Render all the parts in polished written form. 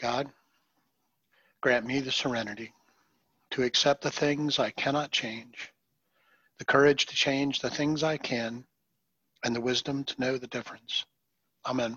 God, grant me the serenity to accept the things I cannot change, the courage to change the things I can, and the wisdom to know the difference. Amen.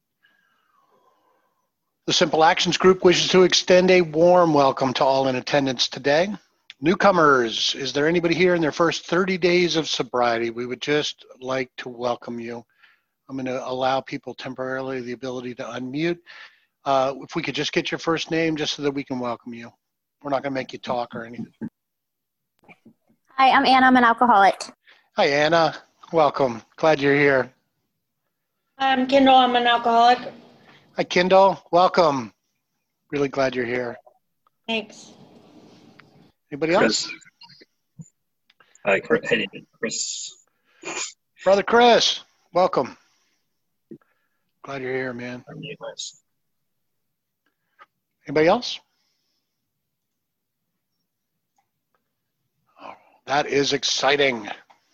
The Simple Actions Group wishes to extend a warm welcome to all in attendance today. Newcomers, is there anybody here in their first 30 days of sobriety? We would just like to welcome you. I'm going to allow people temporarily the ability to unmute. If we could just get your first name just so that we can welcome you. We're not going to make you talk or anything. Hi, I'm Anna. I'm an alcoholic. Hi, Anna. Welcome. Glad you're here. I'm Kendall. I'm an alcoholic. Hi, Kendall. Welcome. Really glad you're here. Thanks. Anybody else? Hi, Chris. Brother Chris, welcome. Glad you're here, man. Anybody else? Oh, that is exciting.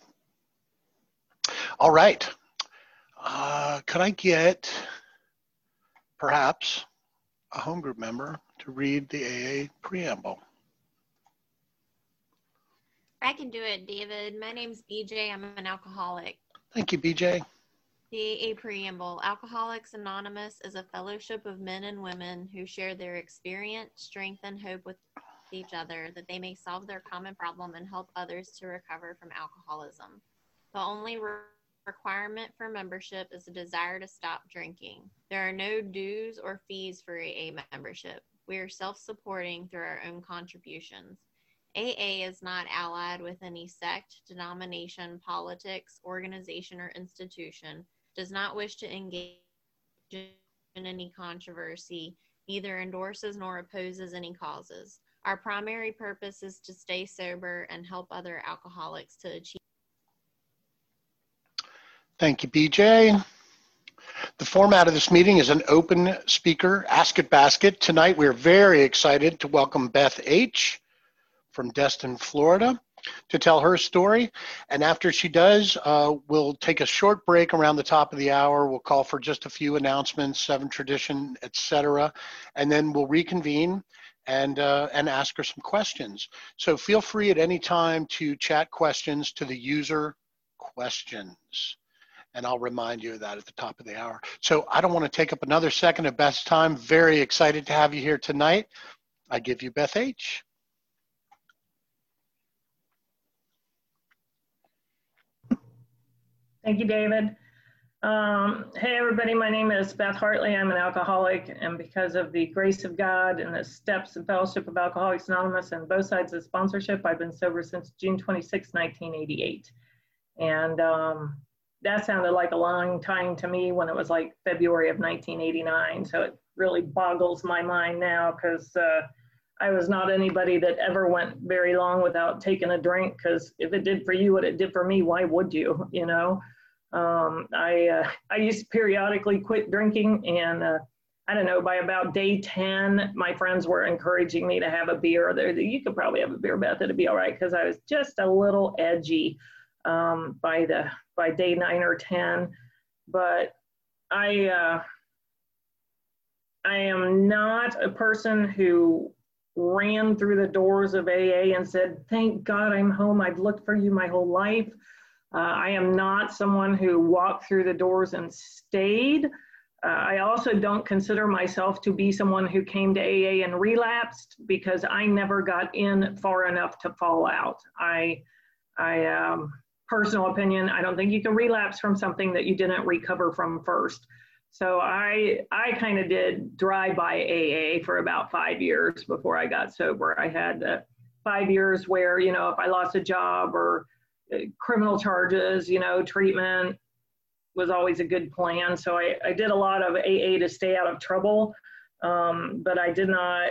All right. Could I get perhaps a home group member to read the AA preamble? I can do it, David. My name's BJ. I'm an alcoholic. Thank you, BJ. The AA Preamble. Alcoholics Anonymous is a fellowship of men and women who share their experience, strength, and hope with each other that they may solve their common problem and help others to recover from alcoholism. The only requirement for membership is a desire to stop drinking. There are no dues or fees for AA membership. We are self-supporting through our own contributions. AA is not allied with any sect, denomination, politics, organization, or institution, does not wish to engage in any controversy, neither endorses nor opposes any causes. Our primary purpose is to stay sober and help other alcoholics to achieve. Thank you, BJ. The format of this meeting is an open speaker Ask It Basket. Tonight, we're very excited to welcome Beth H. from Destin, Florida, to tell her story. And after she does, we'll take a short break around the top of the hour. We'll call for just a few announcements, Seven Tradition, etc. And then we'll reconvene and ask her some questions. So feel free at any time to chat questions to the user questions. And I'll remind you of that at the top of the hour. So I don't want to take up another second of Beth's time. Very excited to have you here tonight. I give you Beth H. Thank you, David. Hey, everybody. My name is Beth Hartley. I'm an alcoholic, and because of the grace of God and the steps and fellowship of Alcoholics Anonymous and both sides of sponsorship, I've been sober since June 26, 1988. And that sounded like a long time to me when it was like February of 1989. So it really boggles my mind now because I was not anybody that ever went very long without taking a drink, because if it did for you what it did for me, why would you, you know? I used to periodically quit drinking, and I don't know, by about day 10, my friends were encouraging me to have a beer. You could probably have a beer, Beth, it'd be all right, because I was just a little edgy by day 9 or 10. But I am not a person who ran through the doors of AA and said, thank God I'm home. I've looked for you my whole life. I am not someone who walked through the doors and stayed. I also don't consider myself to be someone who came to AA and relapsed, because I never got in far enough to fall out. Personal opinion, I don't think you can relapse from something that you didn't recover from first. So I kind of did drive-by AA for about 5 years before I got sober. I had 5 years where, you know, if I lost a job or criminal charges, you know, treatment was always a good plan. So I did a lot of AA to stay out of trouble, but I did not.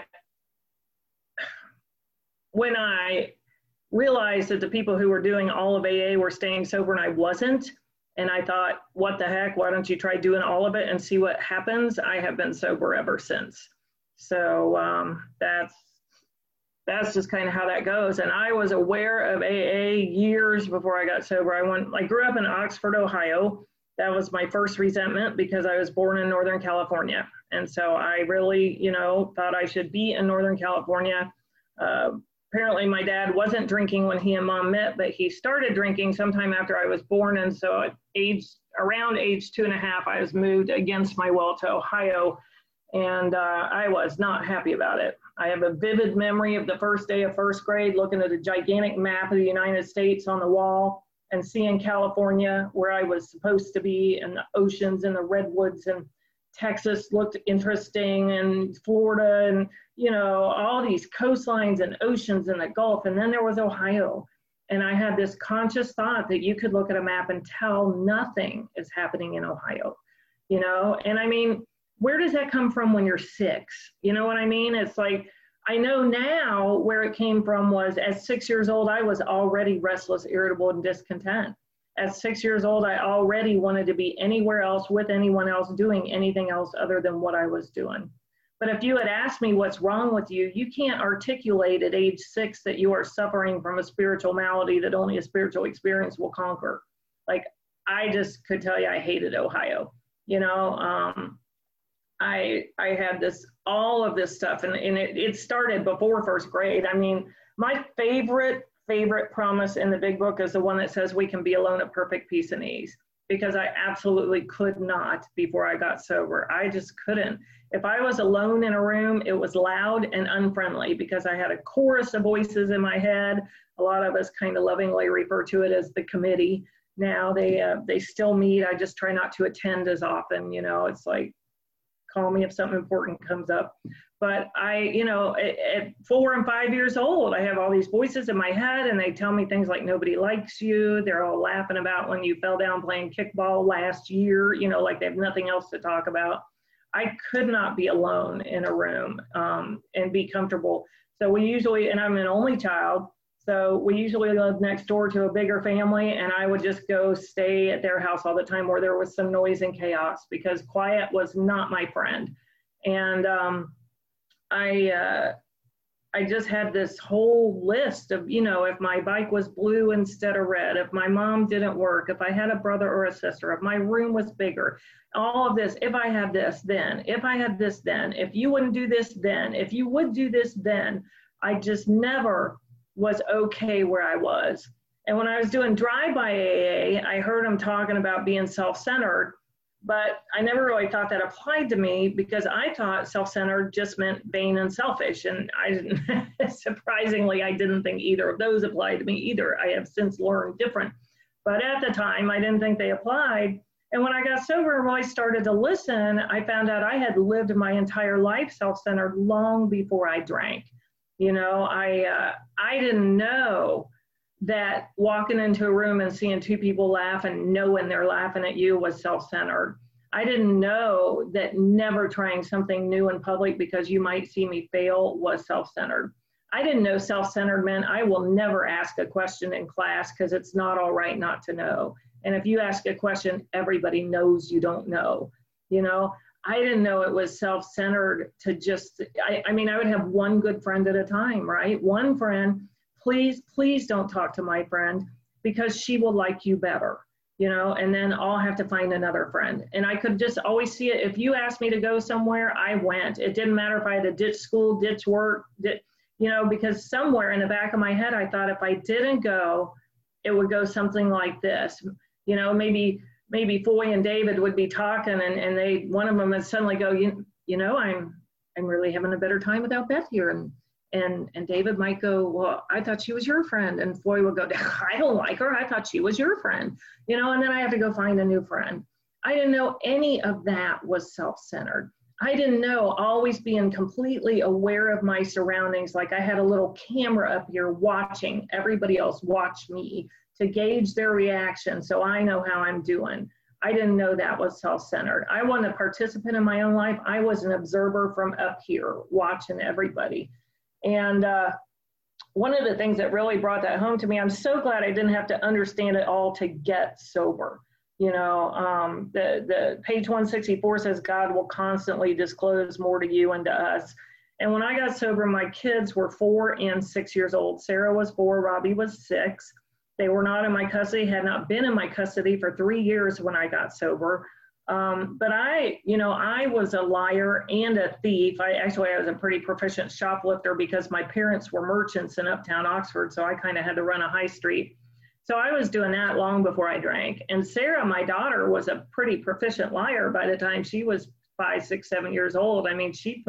When I realized that the people who were doing all of AA were staying sober and I wasn't, and I thought, what the heck, why don't you try doing all of it and see what happens? I have been sober ever since. So that's just kind of how that goes. And I was aware of AA years before I got sober. I grew up in Oxford, Ohio, That was my first resentment because I was born in Northern California. And so I really, thought I should be in Northern California. Apparently my dad wasn't drinking when he and mom met, but he started drinking sometime after I was born. And so at around age 2.5, I was moved against my will to Ohio. And I was not happy about it. I have a vivid memory of the first day of first grade, looking at a gigantic map of the United States on the wall and seeing California where I was supposed to be, and the oceans and the redwoods, and Texas looked interesting, and Florida, and all these coastlines and oceans and the Gulf. And then there was Ohio. And I had this conscious thought that you could look at a map and tell nothing is happening in Ohio, and I mean, where does that come from when you're 6? You know what I mean? It's like, I know now where it came from was at 6 years old, I was already restless, irritable, and discontent. At 6 years old, I already wanted to be anywhere else with anyone else doing anything else other than what I was doing. But if you had asked me what's wrong with you, you can't articulate at age 6 that you are suffering from a spiritual malady that only a spiritual experience will conquer. Like, I just could tell you I hated Ohio, I had all of this stuff, and it started before first grade. I mean, my favorite promise in the big book is the one that says we can be alone at perfect peace and ease, because I absolutely could not before I got sober. I just couldn't. If I was alone in a room, it was loud and unfriendly because I had a chorus of voices in my head. A lot of us kind of lovingly refer to it as the committee. Now they still meet. I just try not to attend as often. It's like, call me if something important comes up. But at 4 and 5 years old, I have all these voices in my head, and they tell me things like nobody likes you. They're all laughing about when you fell down playing kickball last year, like they have nothing else to talk about. I could not be alone in a room and be comfortable. So we usually, and I'm an only child, so we usually lived next door to a bigger family, and I would just go stay at their house all the time where there was some noise and chaos, because quiet was not my friend. And I just had this whole list of, if my bike was blue instead of red, if my mom didn't work, if I had a brother or a sister, if my room was bigger, all of this, if I had this, then, if I had this, then, if you wouldn't do this, then, if you would do this, then. I just never was okay where I was. And when I was doing drive-by AA, I heard them talking about being self-centered, but I never really thought that applied to me, because I thought self-centered just meant vain and selfish. And I didn't, surprisingly, I didn't think either of those applied to me either. I have since learned different. But at the time, I didn't think they applied. And when I got sober and really started to listen, I found out I had lived my entire life self-centered long before I drank. I didn't know that walking into a room and seeing 2 people laugh and knowing they're laughing at you was self-centered. I didn't know that never trying something new in public because you might see me fail was self-centered. I didn't know self-centered meant I will never ask a question in class because it's not all right not to know. And if you ask a question, everybody knows you don't know. I didn't know it was self-centered to just, I mean, I would have one good friend at a time, right? One friend, please don't talk to my friend because she will like you better, and then I'll have to find another friend. And I could just always see it. If you asked me to go somewhere, I went. It didn't matter if I had to ditch school, ditch work, because somewhere in the back of my head, I thought if I didn't go, it would go something like this. Maybe Foy and David would be talking, and one of them would suddenly go, I'm really having a better time without Beth here. And David might go, well, I thought she was your friend. And Foy would go, I don't like her. I thought she was your friend. And then I have to go find a new friend. I didn't know any of that was self-centered. I didn't know always being completely aware of my surroundings. Like I had a little camera up here watching everybody else watch me to gauge their reaction so I know how I'm doing. I didn't know that was self-centered. I wasn't a participant in my own life. I was an observer from up here watching everybody. And one of the things that really brought that home to me, I'm so glad I didn't have to understand it all to get sober. The page 164 says God will constantly disclose more to you and to us. And when I got sober, my kids were 4 and 6 years old. Sarah was 4, Robbie was 6. They were not in my custody, had not been in my custody for 3 years when I got sober. But I was a liar and a thief. I was a pretty proficient shoplifter because my parents were merchants in uptown Oxford, so I kind of had to run a high street. So I was doing that long before I drank. And Sarah, my daughter, was a pretty proficient liar by the time she was 5, 6, 7 years old. I mean,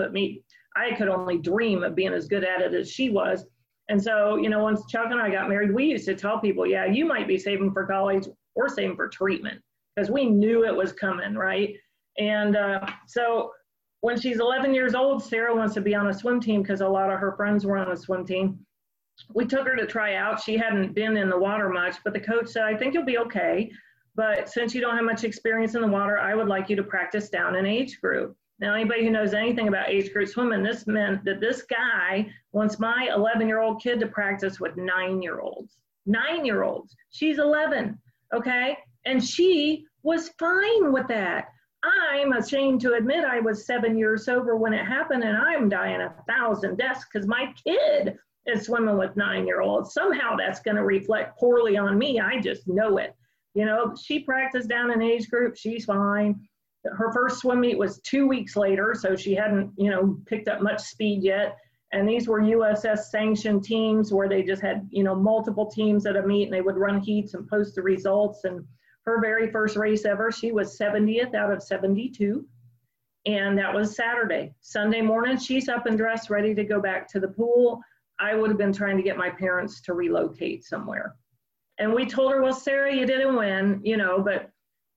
I could only dream of being as good at it as she was. And so, once Chuck and I got married, we used to tell people, yeah, you might be saving for college or saving for treatment, because we knew it was coming, right? And so when she's 11 years old, Sarah wants to be on a swim team because a lot of her friends were on a swim team. We took her to try out. She hadn't been in the water much, but the coach said, I think you'll be okay. But since you don't have much experience in the water, I would like you to practice down an age group. Now, anybody who knows anything about age group swimming, this meant that this guy wants my 11-year-old kid to practice with 9-year-olds. 9-year-olds. She's 11, okay? And she was fine with that. I'm ashamed to admit I was 7 years sober when it happened, and I'm dying 1,000 deaths because my kid is swimming with 9-year-olds. Somehow that's going to reflect poorly on me. I just know it. She practiced down an age group. She's fine. Her first swim meet was 2 weeks later, so she hadn't, picked up much speed yet. And these were USS sanctioned teams where they just had, multiple teams at a meet, and they would run heats and post the results. And her very first race ever, she was 70th out of 72. And that was Saturday. Sunday morning, she's up and dressed, ready to go back to the pool. I would have been trying to get my parents to relocate somewhere. And we told her, well, Sarah, you didn't win, but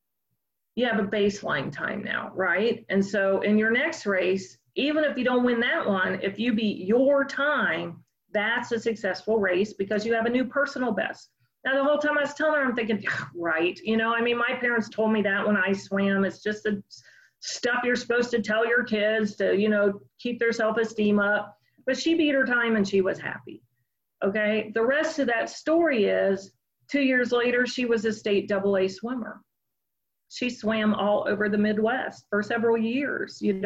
you have a baseline time now, right? And so in your next race, even if you don't win that one, if you beat your time, that's a successful race because you have a new personal best. Now, the whole time I was telling her, I'm thinking, yeah, right. My parents told me that when I swam, it's just the stuff you're supposed to tell your kids to, keep their self-esteem up. But she beat her time and she was happy. Okay. The rest of that story is 2 years later, she was a state AA swimmer. She swam all over the Midwest for several years, and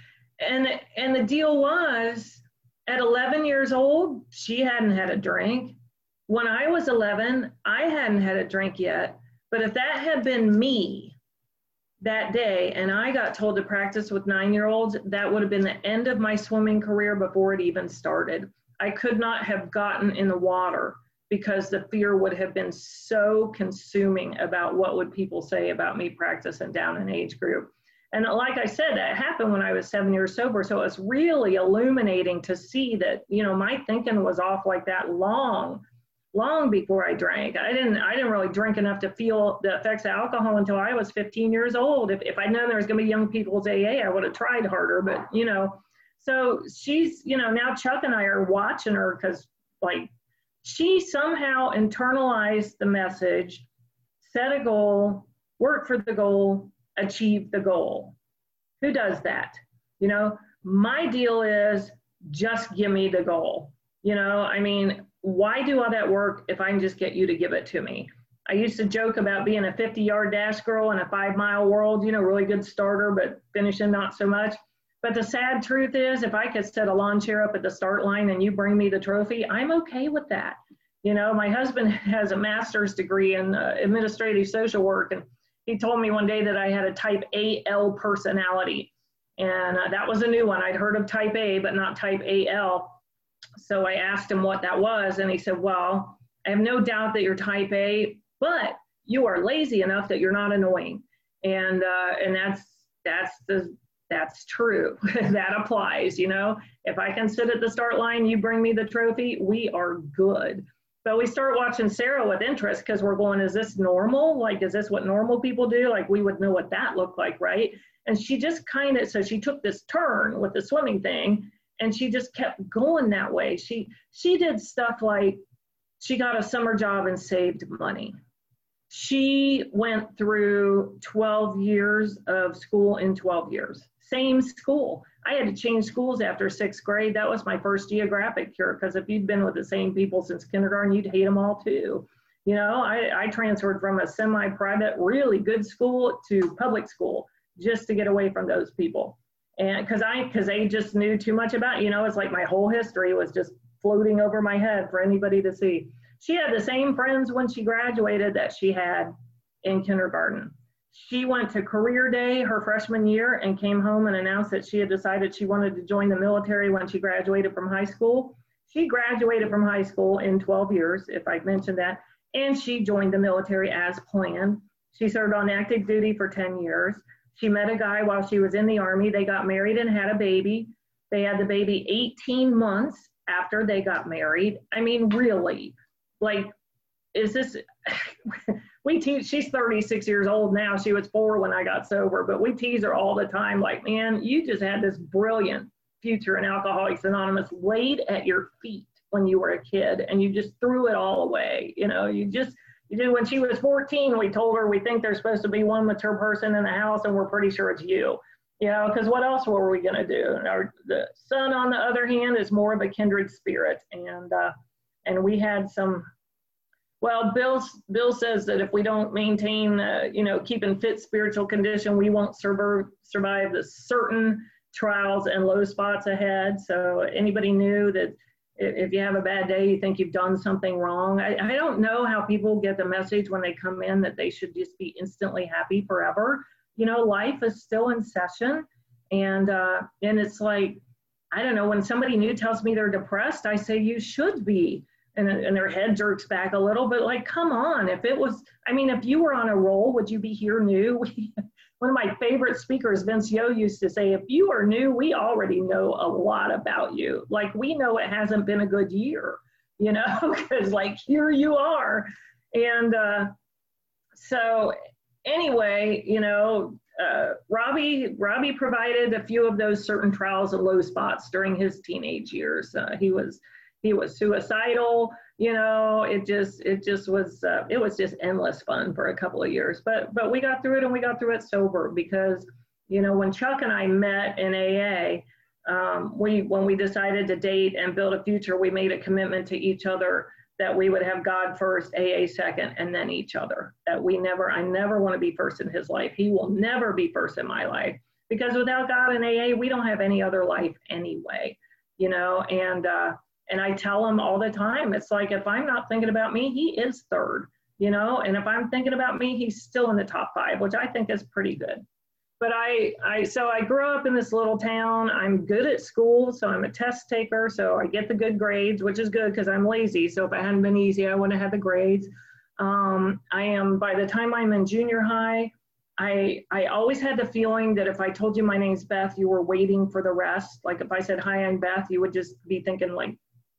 the deal was at 11 years old, she hadn't had a drink. When I was 11, I hadn't had a drink yet. But if that had been me that day and I got told to practice with 9-year-olds, that would have been the end of my swimming career before it even started. I could not have gotten in the water because the fear would have been so consuming about what would people say about me practicing down an age group. And like I said, that happened when I was 7 years sober. So it was really illuminating to see that, my thinking was off like that long before I drank. I didn't really drink enough to feel the effects of alcohol until I was 15 years old. If I'd known there was going to be young people's AA, I would have tried harder. But, so she's, now Chuck and I are watching her because, she somehow internalized the message, set a goal, work for the goal, achieve the goal. Who does that? My deal is just give me the goal. Why do all that work if I can just get you to give it to me? I used to joke about being a 50-yard dash girl in a 5-mile world, really good starter, but finishing not so much. But the sad truth is, if I could set a lawn chair up at the start line and you bring me the trophy, I'm okay with that. My husband has a master's degree in administrative social work, and he told me one day that I had a type AL personality. And that was a new one. I'd heard of type A, but not type AL. So I asked him what that was, and he said, well, I have no doubt that you're type A, but you are lazy enough that you're not annoying. And that's true. That applies, If I can sit at the start line, you bring me the trophy, we are good. But we start watching Sarah with interest because we're going, is this normal? Is this what normal people do? We would know what that looked like, right? And she just so she took this turn with the swimming thing, and she just kept going that way. She did stuff like she got a summer job and saved money. She went through 12 years of school in 12 years. Same school. I had to change schools after 6th grade. That was my first geographic cure, because if you'd been with the same people since kindergarten, you'd hate them all too. I transferred from a semi-private, really good school to public school just to get away from those people. And because they just knew too much about, it's like my whole history was just floating over my head for anybody to see. She had the same friends when she graduated that she had in kindergarten. She went to career day her freshman year and came home and announced that she had decided she wanted to join the military when she graduated from high school. She graduated from high school in 12 years, if I mentioned that, and she joined the military as planned. She served on active duty for 10 years. She met a guy while she was in the Army. They got married and had a baby. They had the baby 18 months after they got married. I mean, really, like, is this, we tease, she's 36 years old now. She was 4 when I got sober, but we tease her all the time. Like, man, you just had this brilliant future in Alcoholics Anonymous laid at your feet when you were a kid, and you just threw it all away. You know, you did. When she was 14, we told her we think there's supposed to be one mature person in the house, and we're pretty sure it's you. You know, because what else were we going to do? The son, on the other hand, is more of a kindred spirit, and we had some. Well, Bill says that if we don't maintain, keep in fit spiritual condition, we won't survive the certain trials and low spots ahead. So anybody knew that if you have a bad day, you think you've done something wrong. I don't know how people get the message when they come in that they should just be instantly happy forever. You know, life is still in session, and it's like, I don't know, when somebody new tells me they're depressed, I say, you should be. And their head jerks back a little, but like, come on, if you were on a roll, would you be here new? One of my favorite speakers, Vince Yo, used to say, if you are new, we already know a lot about you. Like, we know it hasn't been a good year, you know, because like, here you are. And so anyway, you know, Robbie provided a few of those certain trials and low spots during his teenage years. He was suicidal, you know, it was just endless fun for a couple of years, but we got through it, and we got through it sober because, you know, when Chuck and I met in AA, when we decided to date and build a future, we made a commitment to each other that we would have God first, AA second, and then each other. That I never want to be first in his life. He will never be first in my life, because without God and AA, we don't have any other life anyway, you know, and I tell him all the time, it's like, if I'm not thinking about me, he is third, you know, and if I'm thinking about me, he's still in the top 5, which I think is pretty good. But so I grew up in this little town. I'm good at school, so I'm a test taker, so I get the good grades, which is good because I'm lazy. So if it hadn't been easy, I wouldn't have had the grades. By the time I'm in junior high, I always had the feeling that if I told you my name's Beth, you were waiting for the rest. Like if I said, hi, I'm Beth, you would just be thinking like,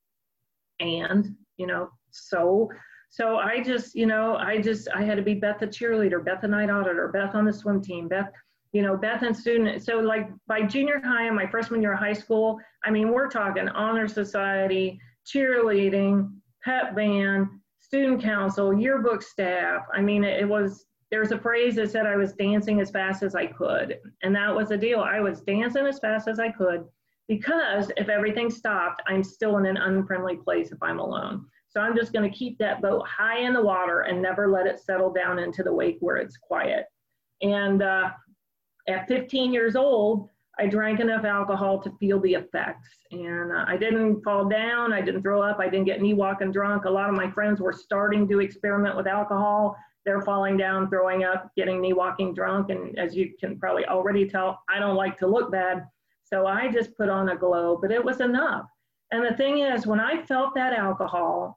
and, you know, so I just, you know, I had to be Beth the cheerleader, Beth the night auditor, Beth on the swim team, Beth and student. So like by junior high and my freshman year of high school, I mean, we're talking honor society, cheerleading, pep band, student council, yearbook staff. I mean, there's a phrase that said I was dancing as fast as I could. And that was the deal. I was dancing as fast as I could. Because if everything stopped, I'm still in an unfriendly place if I'm alone. So I'm just going to keep that boat high in the water and never let it settle down into the wake where it's quiet. And at 15 years old, I drank enough alcohol to feel the effects. And I didn't fall down. I didn't throw up. I didn't get knee walking drunk. A lot of my friends were starting to experiment with alcohol. They're falling down, throwing up, getting knee walking drunk. And as you can probably already tell, I don't like to look bad. So I just put on a glow, but it was enough. And the thing is, when I felt that alcohol,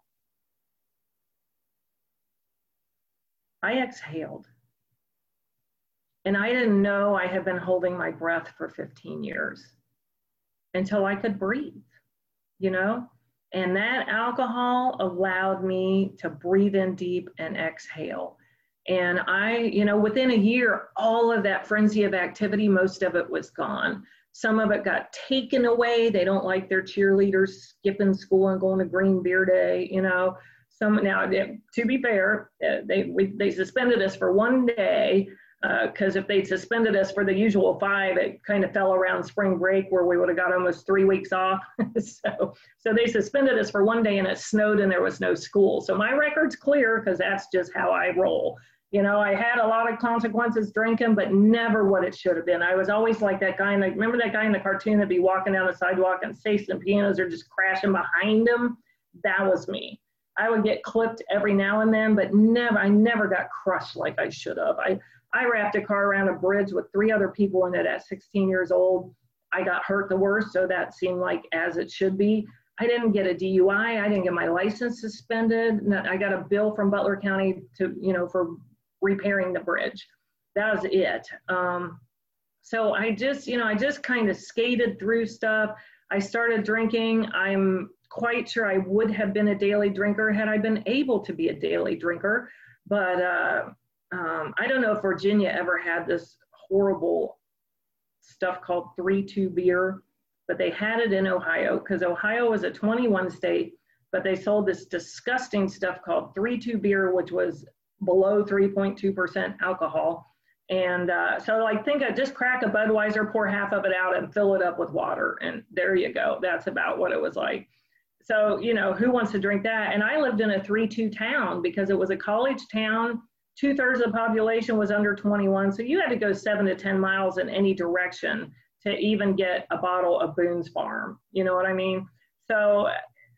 I exhaled. And I didn't know I had been holding my breath for 15 years until I could breathe, you know? And that alcohol allowed me to breathe in deep and exhale. And within a year, all of that frenzy of activity, most of it was gone. Some of it got taken away. They don't like their cheerleaders skipping school and going to Green Beer Day, you know. To be fair, they suspended us for one day because if they'd suspended us for the usual 5, it kind of fell around spring break where we would have got almost 3 weeks off. so they suspended us for one day, and it snowed and there was no school. So my record's clear because that's just how I roll. You know, I had a lot of consequences drinking, but never what it should have been. I was always like that guy. Remember that guy in the cartoon that'd be walking down the sidewalk and safes and pianos are just crashing behind him? That was me. I would get clipped every now and then, but I never got crushed like I should have. I wrapped a car around a bridge with 3 other people in it at 16 years old. I got hurt the worst, so that seemed like as it should be. I didn't get a DUI. I didn't get my license suspended. I got a bill from Butler County for repairing the bridge. That was it. So I just kind of skated through stuff. I started drinking. I'm quite sure I would have been a daily drinker had I been able to be a daily drinker. But I don't know if Virginia ever had this horrible stuff called 3-2 beer, but they had it in Ohio because Ohio was a 21 state, but they sold this disgusting stuff called 3-2 beer, which was below 3.2% alcohol. And so like think of just crack a Budweiser, pour half of it out and fill it up with water. And there you go. That's about what it was like. So, who wants to drink that? And I lived in a 3-2 town because it was a college town. 2/3 of the population was under 21. So you had to go 7 to 10 miles in any direction to even get a bottle of Boone's Farm. You know what I mean? So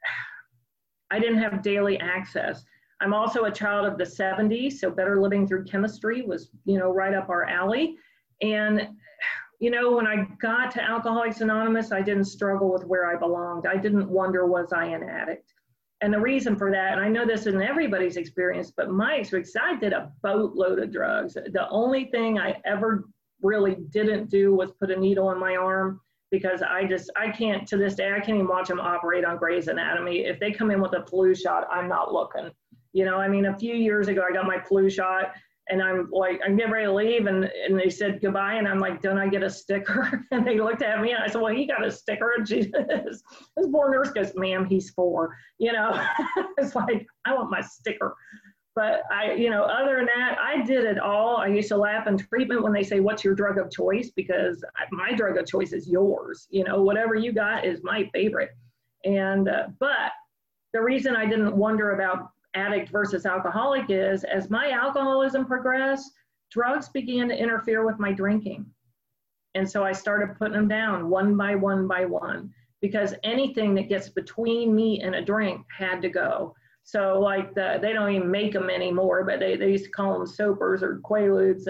I didn't have daily access. I'm also a child of the 70s, so Better Living Through Chemistry was, right up our alley. And, when I got to Alcoholics Anonymous, I didn't struggle with where I belonged. I didn't wonder, was I an addict? And the reason for that, and I know this isn't everybody's experience, but my experience, I did a boatload of drugs. The only thing I ever really didn't do was put a needle in my arm because I can't, to this day, I can't even watch them operate on Grey's Anatomy. If they come in with a flu shot, I'm not looking. A few years ago, I got my flu shot and I'm getting ready to leave and they said goodbye. And I'm like, don't I get a sticker? And they looked at me and I said, well, he got a sticker. And this poor nurse goes, ma'am, he's 4, it's like, I want my sticker. But other than that, I did it all. I used to laugh in treatment when they say, what's your drug of choice? Because my drug of choice is yours. Whatever you got is my favorite. And, but the reason I didn't wonder about addict versus alcoholic is as my alcoholism progressed, drugs began to interfere with my drinking. And so I started putting them down one by one by one, because anything that gets between me and a drink had to go. So like they don't even make them anymore, but they used to call them Soapers or Quaaludes.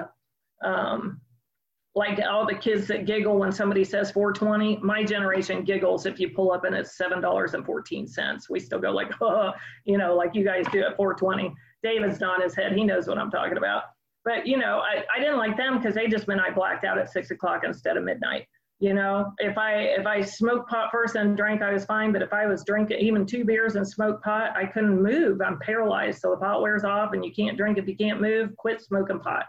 And like all the kids that giggle when somebody says 420, my generation giggles if you pull up and it's $7.14. We still go like, oh, like you guys do at 420. David's nodding his head. He knows what I'm talking about. But, I didn't like them because they just meant I blacked out at 6 o'clock instead of midnight. If I smoked pot first and drank, I was fine. But if I was drinking even 2 beers and smoked pot, I couldn't move. I'm paralyzed. So the pot wears off and you can't drink if you can't move, quit smoking pot.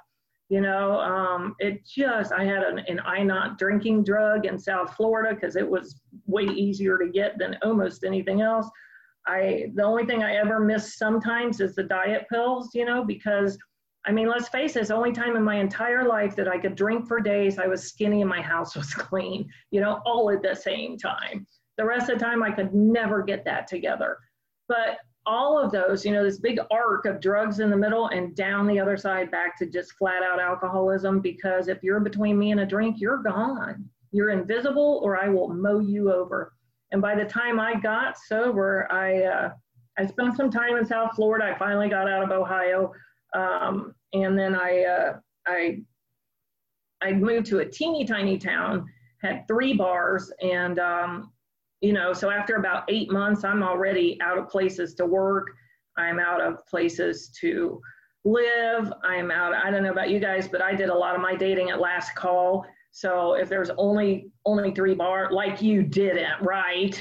I had an I not drinking drug in South Florida because it was way easier to get than almost anything else. The only thing I ever miss sometimes is the diet pills, because let's face it, it's the only time in my entire life that I could drink for days. I was skinny and my house was clean, all at the same time. The rest of the time I could never get that together. But all of those, this big arc of drugs in the middle and down the other side back to just flat out alcoholism, because if you're between me and a drink, you're gone. You're invisible or I will mow you over. And by the time I got sober, I spent some time in South Florida. I finally got out of Ohio. And then I moved to a teeny tiny town, had 3 bars, and so after about 8 months, I'm already out of places to work. I'm out of places to live. I'm out, I don't know about you guys, but I did a lot of my dating at last call. So if there's only 3 bars, like you didn't, right?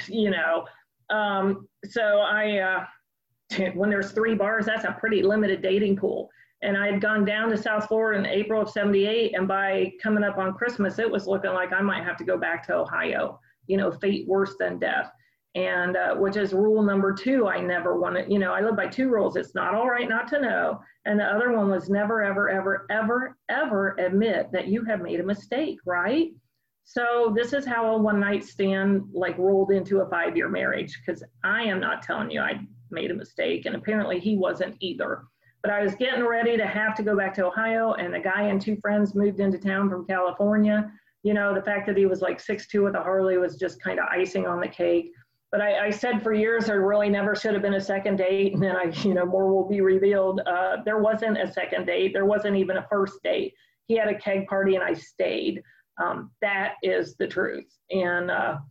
So when there's 3 bars, that's a pretty limited dating pool. And I had gone down to South Florida in April of '78. And by coming up on Christmas, it was looking like I might have to go back to Ohio. Fate worse than death. And which is rule number 2. I never want to, I live by 2 rules. It's not all right not to know. And the other one was never, ever, ever, ever, ever admit that you have made a mistake, right? So this is how a one night stand rolled into a 5-year marriage, because I am not telling you I made a mistake. And apparently he wasn't either. But I was getting ready to have to go back to Ohio, and the guy and 2 friends moved into town from California. The fact that he was 6'2" with a Harley was just kind of icing on the cake. But I said for years there really never should have been a second date, and then more will be revealed. There wasn't a second date. There wasn't even a first date. He had a keg party and I stayed. That is the truth. And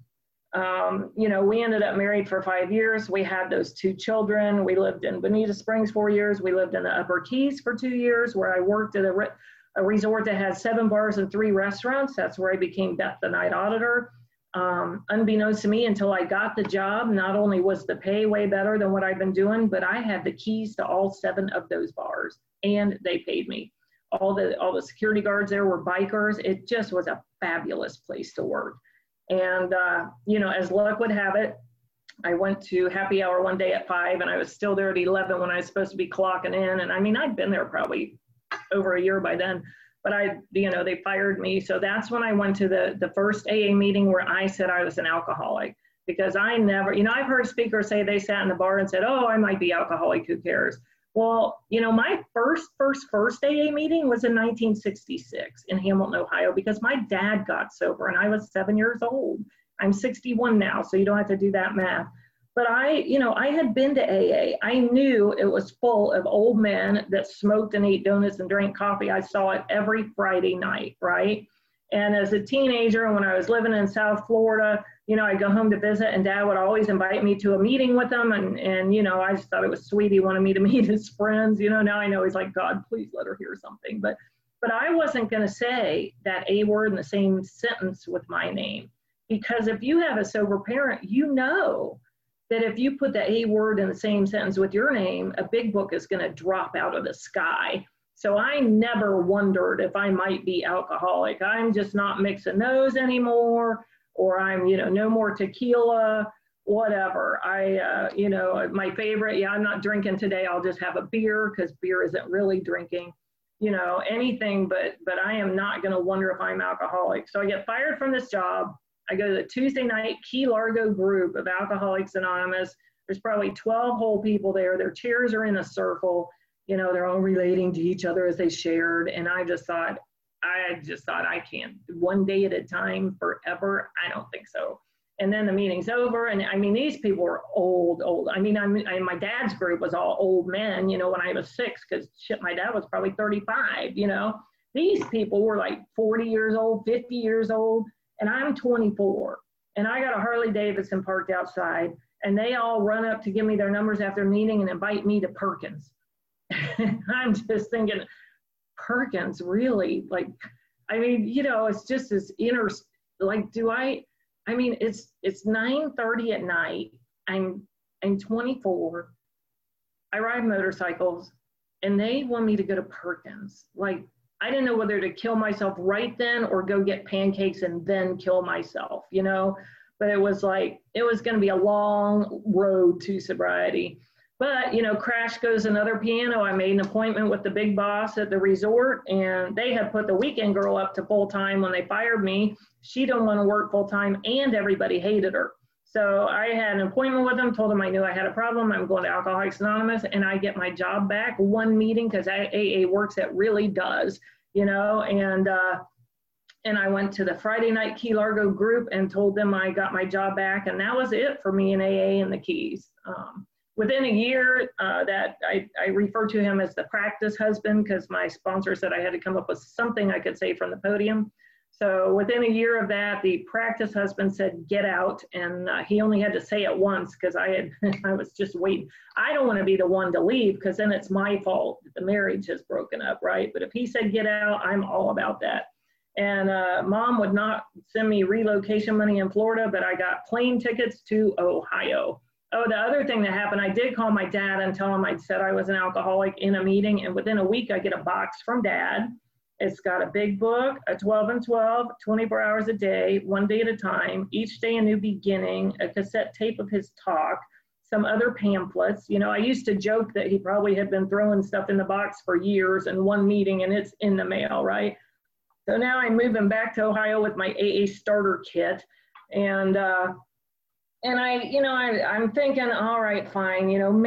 we ended up married for 5 years. We had those 2 children. We lived in Bonita Springs 4 years. We lived in the Upper Keys for 2 years, where I worked at a resort that had 7 bars and 3 restaurants. That's where I became Beth the Night Auditor. Unbeknownst to me, until I got the job, not only was the pay way better than what I've been doing, but I had the keys to all 7 of those bars, and they paid me. All the security guards there were bikers. It just was a fabulous place to work. And, as luck would have it, I went to happy hour one day at 5, and I was still there at 11 when I was supposed to be clocking in. And I'd been there probably over a year by then, but they fired me. So that's when I went to the first AA meeting where I said I was an alcoholic, because I never, I've heard speakers say they sat in the bar and said, oh, I might be alcoholic, who cares? Well, my first AA meeting was in 1966 in Hamilton, Ohio, because my dad got sober and I was 7 years old. I'm 61 now, so you don't have to do that math. But I had been to AA. I knew it was full of old men that smoked and ate donuts and drank coffee. I saw it every Friday night, right? And as a teenager, when I was living in South Florida, I'd go home to visit, and Dad would always invite me to a meeting with him. And I just thought it was sweet. He wanted me to meet his friends. Now I know he's like, God, please let her hear something. But I wasn't going to say that A word in the same sentence with my name, because if you have a sober parent, that if you put the A word in the same sentence with your name, a big book is going to drop out of the sky. So I never wondered if I might be alcoholic. I'm just not mixing those anymore, or I'm, no more tequila, whatever. My favorite, I'm not drinking today. I'll just have a beer, because beer isn't really drinking, anything, but I am not going to wonder if I'm alcoholic. So I get fired from this job. I go to the Tuesday night Key Largo group of Alcoholics Anonymous. There's probably 12 whole people there. Their chairs are in a circle. They're all relating to each other as they shared. And I just thought I can't, one day at a time, forever. I don't think so. And then the meeting's over. And these people were old. My dad's group was all old men, when I was 6, because my dad was probably 35, These people were like 40 years old, 50 years old. And I'm 24, and I got a Harley Davidson parked outside, and they all run up to give me their numbers after meeting and invite me to Perkins. I'm just thinking, Perkins, really? It's just this inner, it's 9:30 at night. I'm 24. I ride motorcycles, and they want me to go to Perkins. I didn't know whether to kill myself right then or go get pancakes and then kill myself, but it was going to be a long road to sobriety. But, crash goes another piano. I made an appointment with the big boss at the resort, and they had put the weekend girl up to full time when they fired me. She didn't want to work full time, and everybody hated her. So I had an appointment with them, told them I knew I had a problem. I'm going to Alcoholics Anonymous, and I get my job back, one meeting, because AA works, it really does, and I went to the Friday night Key Largo group and told them I got my job back, and that was it for me in AA and the Keys. Within a year, that I refer to him as the practice husband, because my sponsor said I had to come up with something I could say from the podium. So within a year of that, the practice husband said, get out. And he only had to say it once, because I was just waiting. I don't want to be the one to leave, because then it's my fault that the marriage has broken up, right? But if he said, get out, I'm all about that. And Mom would not send me relocation money in Florida, but I got plane tickets to Ohio. Oh, the other thing that happened, I did call my dad and tell him I'd said I was an alcoholic in a meeting. And within a week, I get a box from Dad. It's got a big book, a 12 and 12, 24 hours a day, one day at a time, each day a new beginning, a cassette tape of his talk, some other pamphlets. I used to joke that he probably had been throwing stuff in the box for years and one meeting and it's in the mail, right? So now I'm moving back to Ohio with my AA starter kit. And I'm thinking, all right, fine,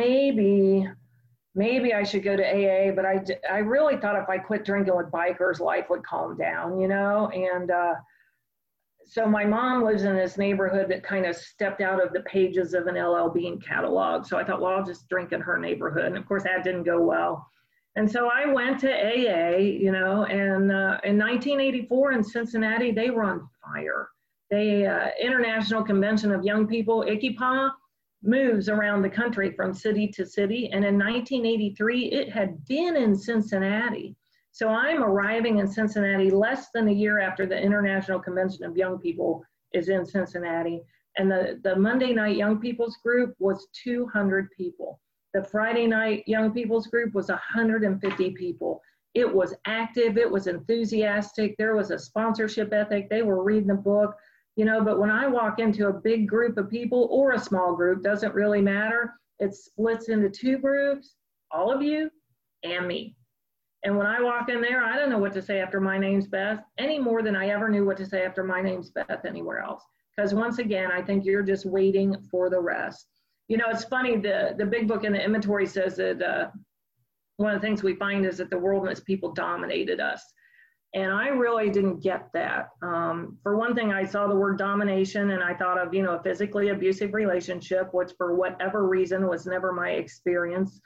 maybe I should go to AA, but I really thought if I quit drinking with bikers, life would calm down, and so my mom lives in this neighborhood that kind of stepped out of the pages of an LL Bean catalog. So I thought, well, I'll just drink in her neighborhood. And of course that didn't go well. And so I went to AA, you know, and in 1984 in Cincinnati, they were on fire. The International Convention of Young People, ICYPA, moves around the country from city to city. And in 1983, it had been in Cincinnati. So I'm arriving in Cincinnati less than a year after the International Convention of Young People is in Cincinnati. And the Monday night Young People's Group was 200 people. The Friday night Young People's Group was 150 people. It was active, it was enthusiastic, there was a sponsorship ethic, they were reading the book, you know, but when I walk into a big group of people or a small group, doesn't really matter, it splits into two groups, all of you and me. And when I walk in there, I don't know what to say after my name's Beth any more than I ever knew what to say after my name's Beth anywhere else. Because once again, I think you're just waiting for the rest. You know, it's funny, the big book in the inventory says that one of the things we find is that the world and its people dominated us. And I really didn't get that. For one thing, I saw the word domination and I thought of, you know, a physically abusive relationship, which for whatever reason was never my experience.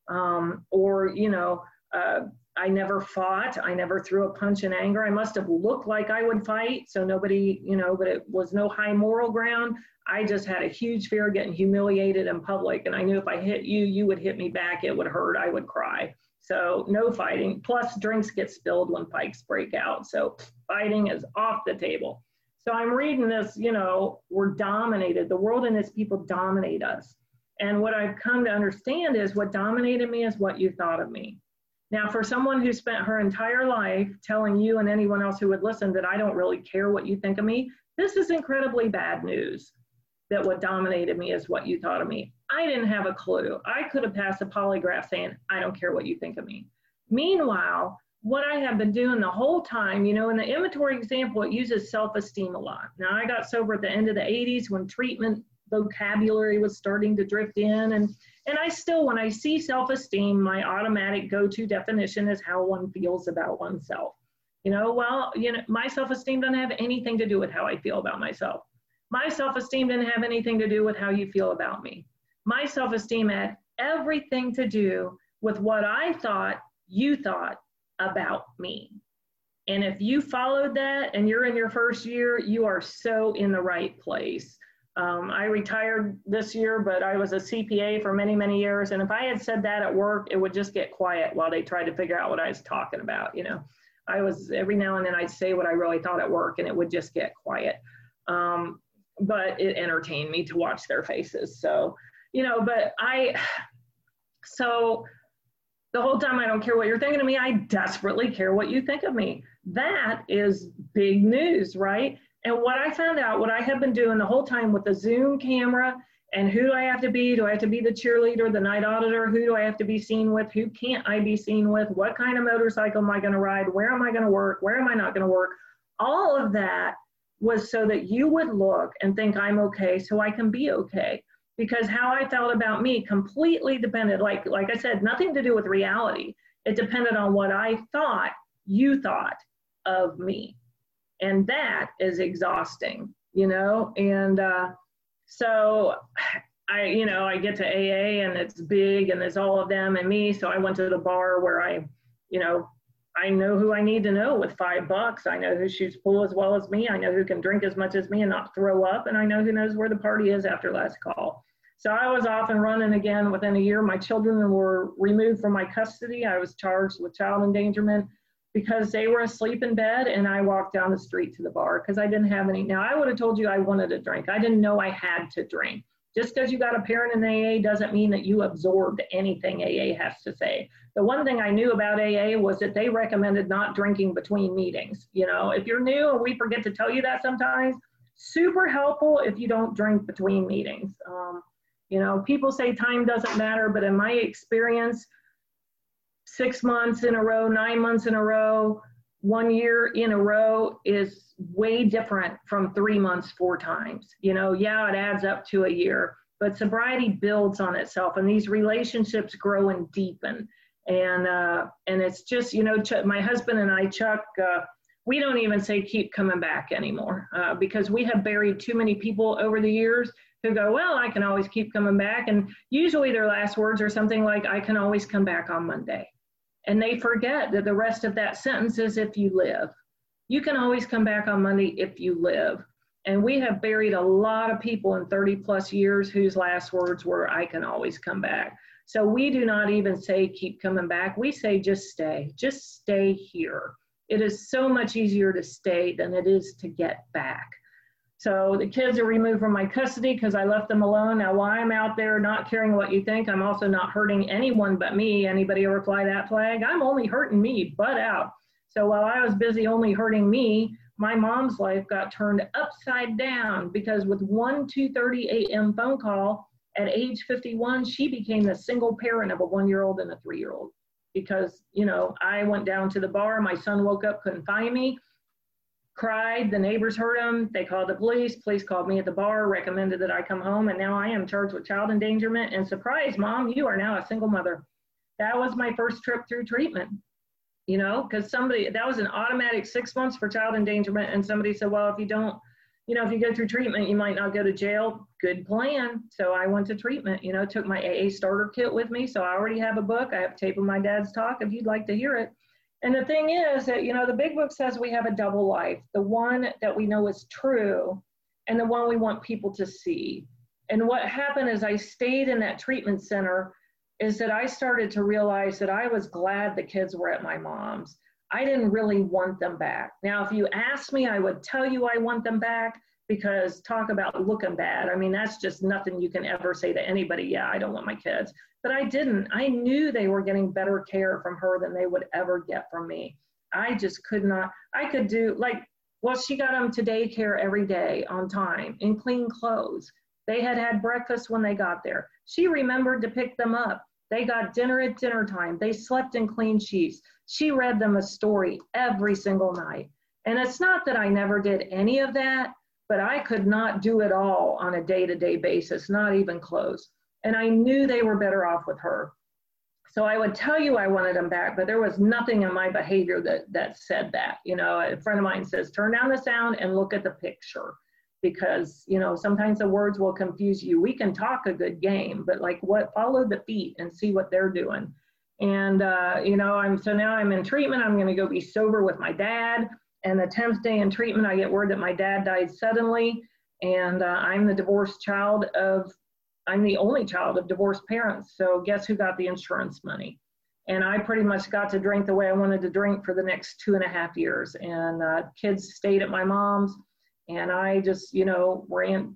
Or, you know, I never fought. I never threw a punch in anger. I must have looked like I would fight. So nobody, you know, but it was no high moral ground. I just had a huge fear of getting humiliated in public. And I knew if I hit you, you would hit me back. It would hurt. I would cry. So no fighting. Plus drinks get spilled when fights break out. So fighting is off the table. So I'm reading this, you know, we're dominated. The world and its people dominate us. And what I've come to understand is what dominated me is what you thought of me. Now, for someone who spent her entire life telling you and anyone else who would listen that I don't really care what you think of me, this is incredibly bad news, that what dominated me is what you thought of me. I didn't have a clue. I could have passed a polygraph saying, I don't care what you think of me. Meanwhile, what I have been doing the whole time, you know, in the inventory example, it uses self-esteem a lot. Now, I got sober at the end of the 80s when treatment vocabulary was starting to drift in. And I still, when I see self-esteem, my automatic go-to definition is how one feels about oneself. You know, well, you know, my self-esteem doesn't have anything to do with how I feel about myself. My self-esteem didn't have anything to do with how you feel about me. My self-esteem had everything to do with what I thought you thought about me. And if you followed that and you're in your first year, you are so in the right place. I retired this year, but I was a CPA for many, many years. And if I had said that at work, it would just get quiet while they tried to figure out what I was talking about. You know, I was, every now and then I'd say what I really thought at work and it would just get quiet. But it entertained me to watch their faces. So, you know, so the whole time I don't care what you're thinking of me, I desperately care what you think of me. That is big news, right? And what I found out, what I have been doing the whole time with the Zoom camera, and who do I have to be? Do I have to be the cheerleader, the night auditor? Who do I have to be seen with? Who can't I be seen with? What kind of motorcycle am I going to ride? Where am I going to work? Where am I not going to work? All of that was so that you would look and think I'm okay so I can be okay. Because how I felt about me completely depended, like I said, nothing to do with reality. It depended on what I thought you thought of me. And that is exhausting, you know? And so I get to AA and it's big and there's all of them and me. So I went to the bar where I know who I need to know with $5. I know who shoots pool as well as me. I know who can drink as much as me and not throw up. And I know who knows where the party is after last call. So I was off and running again within a year. My children were removed from my custody. I was charged with child endangerment because they were asleep in bed and I walked down the street to the bar because I didn't have any. Now I would have told you I wanted to drink. I didn't know I had to drink. Just because you got a parent in AA doesn't mean that you absorbed anything AA has to say. The one thing I knew about AA was that they recommended not drinking between meetings. You know, if you're new and we forget to tell you that sometimes, super helpful if you don't drink between meetings. You know, people say time doesn't matter, but in my experience, 6 months in a row, 9 months in a row, 1 year in a row is way different from 3 months 4 times. You know, yeah, it adds up to a year, but sobriety builds on itself and these relationships grow and deepen. And it's just, you know, my husband and I, Chuck, we don't even say keep coming back anymore because we have buried too many people over the years who go, well, I can always keep coming back. And usually their last words are something like, I can always come back on Monday. And they forget that the rest of that sentence is if you live. You can always come back on Monday if you live. And we have buried a lot of people in 30 plus years whose last words were, I can always come back. So we do not even say keep coming back. We say just stay here. It is so much easier to stay than it is to get back. So the kids are removed from my custody because I left them alone. Now, while I'm out there not caring what you think, I'm also not hurting anyone but me. Anybody ever fly that flag? I'm only hurting me, butt out. So while I was busy only hurting me, my mom's life got turned upside down because with one 2:30 a.m. phone call at age 51, she became the single parent of a 1-year-old and a 3-year-old. Because, you know, I went down to the bar, my son woke up, couldn't find me, cried, the neighbors heard him, they called the police called me at the bar, recommended that I come home, and now I am charged with child endangerment, and surprise, Mom, you are now a single mother. That was my first trip through treatment. You know, because that was an automatic 6 months for child endangerment. And somebody said, well, if you don't, you know, if you go through treatment, you might not go to jail. Good plan. So I went to treatment, you know, took my AA starter kit with me. So I already have a book. I have tape of my dad's talk if you'd like to hear it. And the thing is that, you know, the big book says we have a double life, the one that we know is true and the one we want people to see. And what happened is I stayed in that treatment center is that I started to realize that I was glad the kids were at my mom's. I didn't really want them back. Now, if you asked me, I would tell you I want them back because talk about looking bad. I mean, that's just nothing you can ever say to anybody. Yeah, I don't want my kids. But I didn't. I knew they were getting better care from her than they would ever get from me. I just could not. I could do well, she got them to daycare every day on time in clean clothes. They had breakfast when they got there. She remembered to pick them up. They got dinner at dinner time. They slept in clean sheets. She read them a story every single night. And it's not that I never did any of that, but I could not do it all on a day-to-day basis, not even close. And I knew they were better off with her. So I would tell you I wanted them back, but there was nothing in my behavior that said that. You know, a friend of mine says, turn down the sound and look at the picture. Because, you know, sometimes the words will confuse you. We can talk a good game, but follow the feet and see what they're doing. And, you know, so now I'm in treatment. I'm going to go be sober with my dad. And the 10th day in treatment, I get word that my dad died suddenly. And I'm the only child of divorced parents. So guess who got the insurance money? And I pretty much got to drink the way I wanted to drink for the next 2.5 years. And kids stayed at my mom's. And I just, you know, ran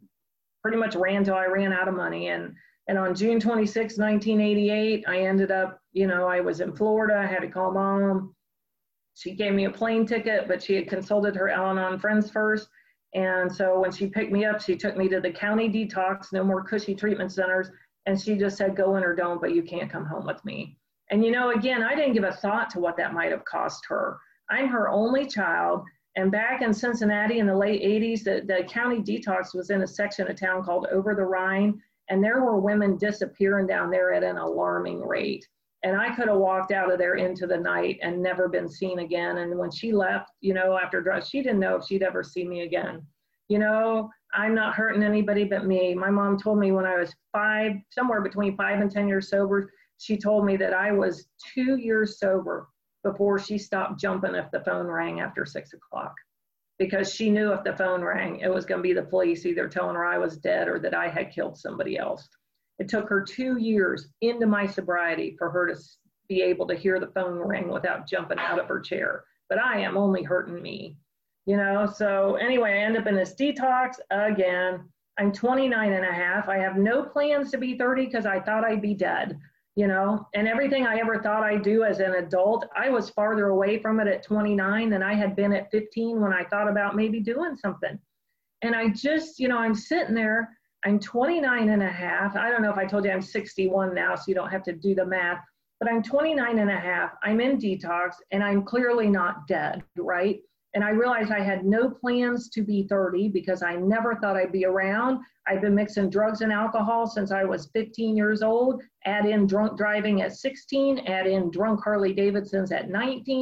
till I ran out of money. And on June 26, 1988, I ended up, you know, I was in Florida. I had to call Mom. She gave me a plane ticket, but she had consulted her Al-Anon friends first. And so when she picked me up, she took me to the county detox, no more cushy treatment centers. And she just said, go in or don't, but you can't come home with me. And, you know, again, I didn't give a thought to what that might have cost her. I'm her only child. And back in Cincinnati in the late 80s, the county detox was in a section of town called Over the Rhine. And there were women disappearing down there at an alarming rate. And I could have walked out of there into the night and never been seen again. And when she left, you know, after drugs, she didn't know if she'd ever see me again. You know, I'm not hurting anybody but me. My mom told me when I was somewhere between 5 and 10 years sober, she told me that I was 2 years sober before she stopped jumping if the phone rang after 6 o'clock. Because she knew if the phone rang, it was going to be the police either telling her I was dead or that I had killed somebody else. It took her 2 years into my sobriety for her to be able to hear the phone ring without jumping out of her chair. But I am only hurting me, you know? So anyway, I end up in this detox again. I'm 29 and a half. I have no plans to be 30 because I thought I'd be dead, you know? And everything I ever thought I'd do as an adult, I was farther away from it at 29 than I had been at 15 when I thought about maybe doing something. And I just, you know, I'm sitting there. I'm 29 and a half. I don't know if I told you I'm 61 now, so you don't have to do the math, but I'm 29 and a half. I'm in detox and I'm clearly not dead, right? And I realized I had no plans to be 30 because I never thought I'd be around. I've been mixing drugs and alcohol since I was 15 years old, add in drunk driving at 16, add in drunk Harley Davidsons at 19,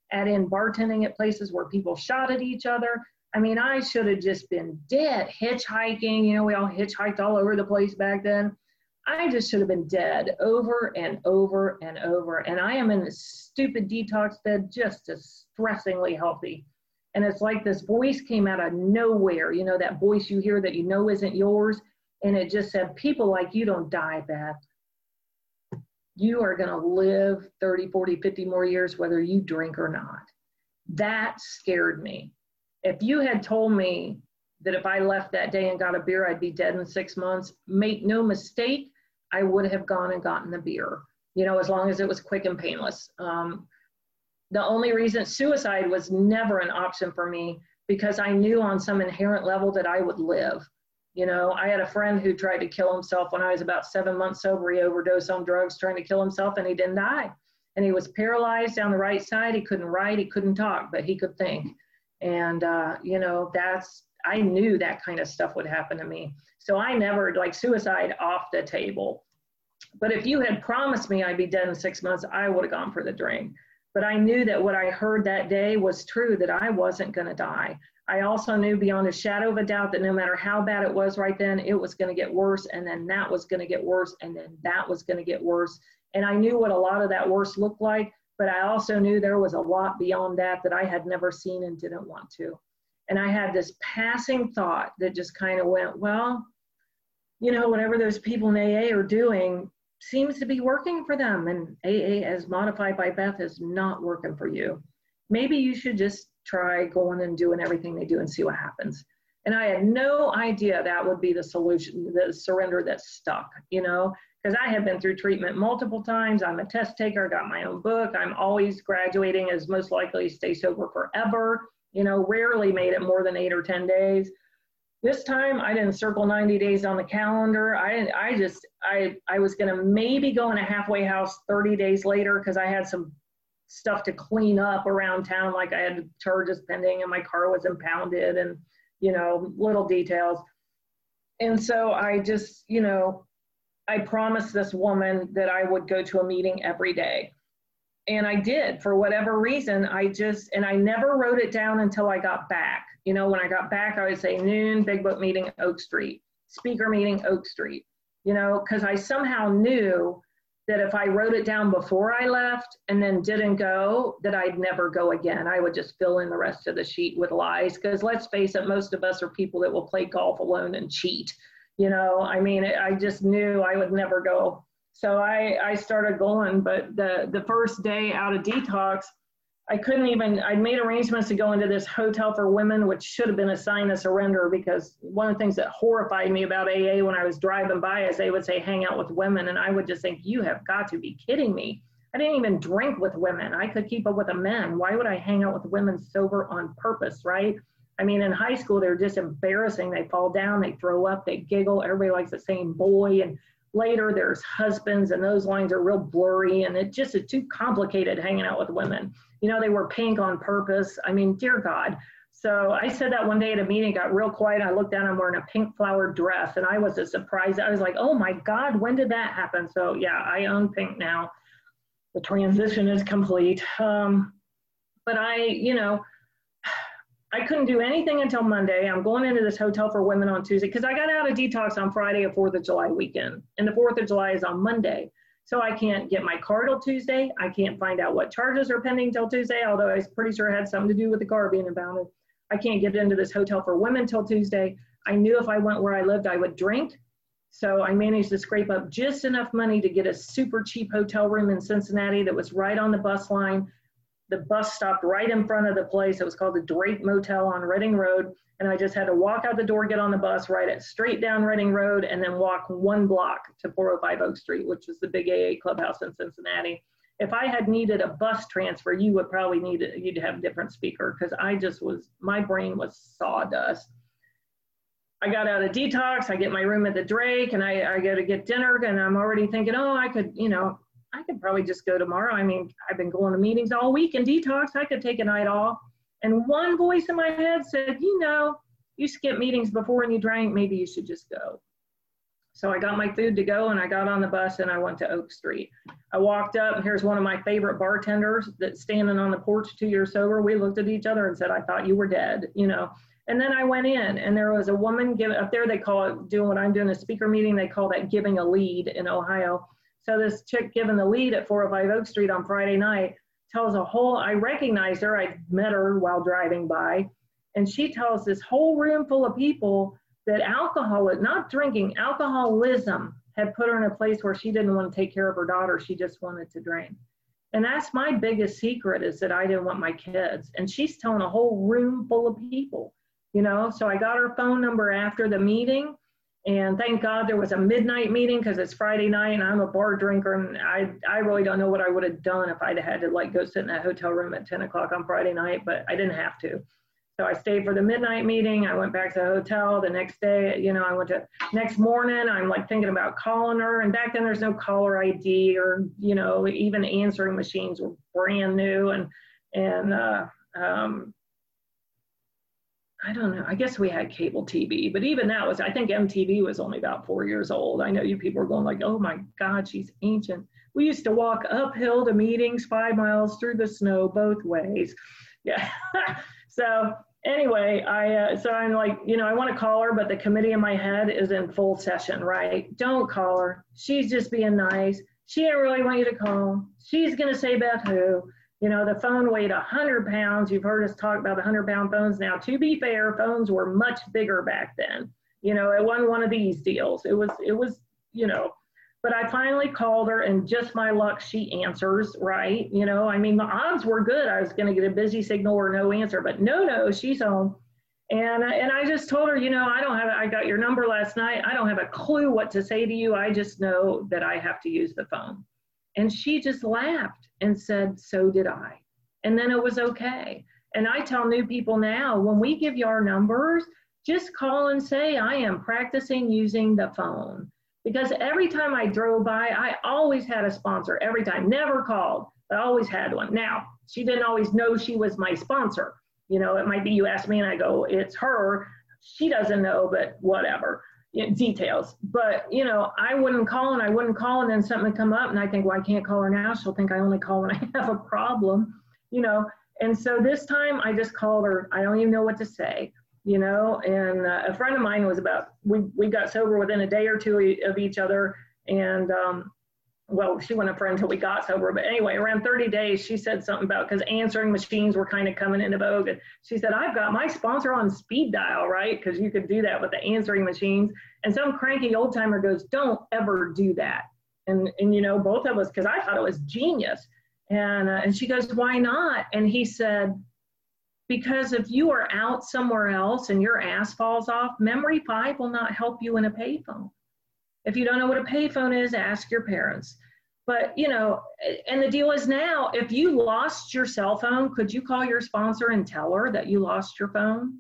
add in bartending at places where people shot at each other. I mean, I should have just been dead. Hitchhiking, you know, we all hitchhiked all over the place back then. I just should have been dead over and over and over. And I am in this stupid detox bed, just distressingly healthy. And it's like this voice came out of nowhere, you know, that voice you hear that you know isn't yours. And it just said, people like you don't die, Beth. You are going to live 30, 40, 50 more years, whether you drink or not. That scared me. If you had told me that if I left that day and got a beer, I'd be dead in 6 months, make no mistake, I would have gone and gotten the beer, you know, as long as it was quick and painless. The only reason suicide was never an option for me, because I knew on some inherent level that I would live. You know, I had a friend who tried to kill himself when I was about 7 months sober. He overdosed on drugs trying to kill himself, and he didn't die. And he was paralyzed down the right side. He couldn't write, he couldn't talk, but he could think. And, you know, I knew that kind of stuff would happen to me. So I never, like, suicide off the table. But if you had promised me I'd be dead in 6 months, I would have gone for the drink. But I knew that what I heard that day was true, that I wasn't going to die. I also knew beyond a shadow of a doubt that no matter how bad it was right then, it was going to get worse, and then that was going to get worse, and then that was going to get worse. And I knew what a lot of that worse looked like, but I also knew there was a lot beyond that that I had never seen and didn't want to. And I had this passing thought that just kind of went, well, you know, whatever those people in AA are doing seems to be working for them. And AA, as modified by Beth, is not working for you. Maybe you should just try going and doing everything they do and see what happens. And I had no idea that would be the solution, the surrender that stuck, you know, because I have been through treatment multiple times. I'm a test taker, I got my own book. I'm always graduating as most likely stay sober forever, you know, rarely made it more than 8 or 10 days. This time I didn't circle 90 days on the calendar. I was going to maybe go in a halfway house 30 days later, because I had some stuff to clean up around town. Like I had charges pending and my car was impounded and, you know, little details. And so I just, you know, I promised this woman that I would go to a meeting every day. And I did, for whatever reason. And I never wrote it down until I got back. You know, when I got back, I would say noon, Big Book meeting, Oak Street, speaker meeting, Oak Street, you know, because I somehow knew that if I wrote it down before I left and then didn't go, that I'd never go again. I would just fill in the rest of the sheet with lies, because let's face it, most of us are people that will play golf alone and cheat. You know, I mean, I just knew I would never go. So I started going, but the first day out of detox, I made arrangements to go into this hotel for women, which should have been a sign of surrender, because one of the things that horrified me about AA when I was driving by is they would say, hang out with women. And I would just think, you have got to be kidding me. I didn't even drink with women. I could keep up with the men. Why would I hang out with women sober on purpose, right? I mean, in high school, they're just embarrassing. They fall down, they throw up, they giggle. Everybody likes the same boy. And later there's husbands, and those lines are real blurry. And it just is too complicated hanging out with women. You know, they were pink on purpose. I mean, dear God. So I said that one day at a meeting, got real quiet. I looked down, I'm wearing a pink flowered dress. And I was a surprise. I was like, oh my God, when did that happen? So yeah, I own pink now. The transition is complete. But I couldn't do anything until Monday. I'm going into this hotel for women on Tuesday, because I got out of detox on Friday of 4th of July weekend. And the 4th of July is on Monday. So I can't get my car till Tuesday. I can't find out what charges are pending till Tuesday, although I was pretty sure it had something to do with the car being impounded. I can't get into this hotel for women till Tuesday. I knew if I went where I lived, I would drink. So I managed to scrape up just enough money to get a super cheap hotel room in Cincinnati that was right on the bus line. The bus stopped right in front of the place. It was called the Drake Motel on Reading Road. And I just had to walk out the door, get on the bus, ride it straight down Reading Road, and then walk 1 block to 405 Oak Street, which is the big AA clubhouse in Cincinnati. If I had needed a bus transfer, you would probably you'd have a different speaker, because my brain was sawdust. I got out of detox, I get my room at the Drake, and I go to get dinner, and I'm already thinking, oh, I could probably just go tomorrow. I mean, I've been going to meetings all week in detox. I could take a night off. And one voice in my head said, you skip meetings before and you drank, maybe you should just go. So I got my food to go and I got on the bus and I went to Oak Street. I walked up and here's one of my favorite bartenders that's standing on the porch 2 years sober. We looked at each other and said, I thought you were dead, you know. And then I went in and there was a woman up there, they call it, doing what I'm doing, a speaker meeting, they call that giving a lead in Ohio. So this chick giving the lead at 405 Oak Street on Friday night tells I recognized her, I met her while driving by, and she tells this whole room full of people that not drinking, alcoholism had put her in a place where she didn't want to take care of her daughter. She just wanted to drink. And that's my biggest secret, is that I didn't want my kids. And she's telling a whole room full of people, you know? So I got her phone number after the meeting, and thank God there was a midnight meeting because it's Friday night and I'm a bar drinker, and I really don't know what I would have done if I'd had to like go sit in a hotel room at 10 o'clock on Friday night, but I didn't have to. So I stayed for the midnight meeting. I went back to the hotel the next day. You know, next morning, I'm like thinking about calling her. And back then there's no caller ID, or, you know, even answering machines were brand new. And I don't know, I guess we had cable TV, but even that was, I think MTV was only about 4 years old. I know you people are going like, oh my God, she's ancient. We used to walk uphill to meetings 5 miles through the snow both ways. Yeah. So anyway, so I'm like, you know, I want to call her, but the committee in my head is in full session, right? Don't call her. She's just being nice. She didn't really want you to call. She's going to say Beth who. You know, the phone weighed 100 pounds. You've heard us talk about the 100-pound phones. Now, to be fair, phones were much bigger back then. You know, it wasn't one of these deals. It was, you know, but I finally called her, and just my luck, she answers, right? You know, I mean, the odds were good. I was going to get a busy signal or no answer, but no, she's home. And I just told her, you know, I got your number last night. I don't have a clue what to say to you. I just know that I have to use the phone. And she just laughed and said, so did I. And then it was okay. And I tell new people now, when we give you our numbers, just call and say, I am practicing using the phone. Because every time I drove by, I always had a sponsor, every time, never called, but always had one. Now, she didn't always know she was my sponsor. You know, it might be you ask me and I go, it's her. She doesn't know, but whatever. Details. But, you know, I wouldn't call and then something would come up and I think, well, I can't call her now. She'll think I only call when I have a problem, you know. And so this time I just called her. I don't even know what to say, you know. And a friend of mine was we got sober within a day or two of each other. And, well, she wasn't a friend until we got sober. But anyway, around 30 days, she said something about, because answering machines were kind of coming into vogue. And she said, I've got my sponsor on speed dial, right? Because you could do that with the answering machines. And some cranky old timer goes, don't ever do that. And you know, both of us, because I thought it was genius. And she goes, why not? And he said, because if you are out somewhere else and your ass falls off, Memory 5 will not help you in a payphone. If you don't know what a payphone is, ask your parents. But, you know, and the deal is now, if you lost your cell phone, could you call your sponsor and tell her that you lost your phone?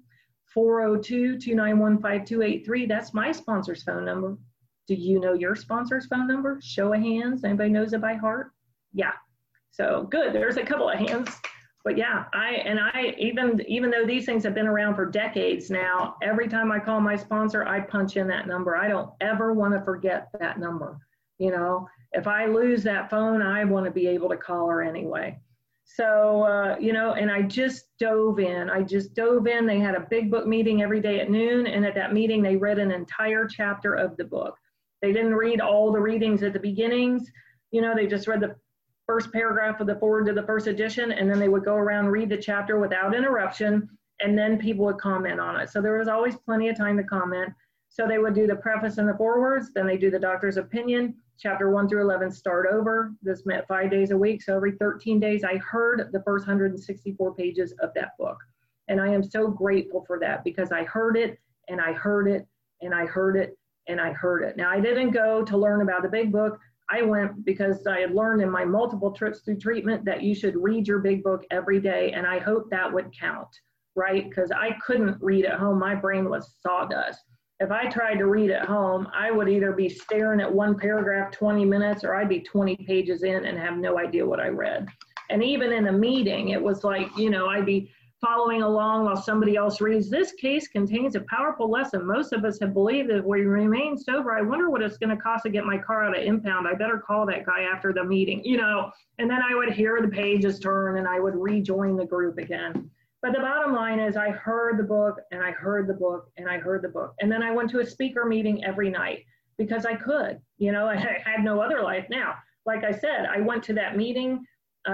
402-291-5283. That's my sponsor's phone number. Do you know your sponsor's phone number? Show of hands. Anybody knows it by heart? Yeah. So good. There's a couple of hands. But yeah, even though these things have been around for decades now, every time I call my sponsor, I punch in that number. I don't ever want to forget that number. You know, if I lose that phone, I want to be able to call her anyway. So, you know, and I just dove in. They had a big book meeting every day at noon. And at that meeting, they read an entire chapter of the book. They didn't read all the readings at the beginnings. You know, they just read the first paragraph of the forward to the first edition, and then they would go around, read the chapter without interruption, and then people would comment on it. So there was always plenty of time to comment. So they would do the preface and the forewords, then they do the doctor's opinion, chapter 1 through 11 start over. This meant 5 days a week. So every 13 days, I heard the first 164 pages of that book. And I am so grateful for that, because I heard it, and I heard it, and I heard it, and I heard it. Now, I didn't go to learn about the big book. I went because I had learned in my multiple trips through treatment that you should read your big book every day, and I hope that would count, right? Because I couldn't read at home. My brain was sawdust. If I tried to read at home, I would either be staring at one paragraph 20 minutes, or I'd be 20 pages in and have no idea what I read. And even in a meeting, it was like, you know, I'd be following along while somebody else reads. This case contains a powerful lesson. Most of us have believed that if we remain sober, I wonder what it's going to cost to get my car out of impound. I better call that guy after the meeting, you know, and then I would hear the pages turn and I would rejoin the group again. But the bottom line is I heard the book and I heard the book and I heard the book. And then I went to a speaker meeting every night because I could, you know, I had no other life now. Like I said, I went to that meeting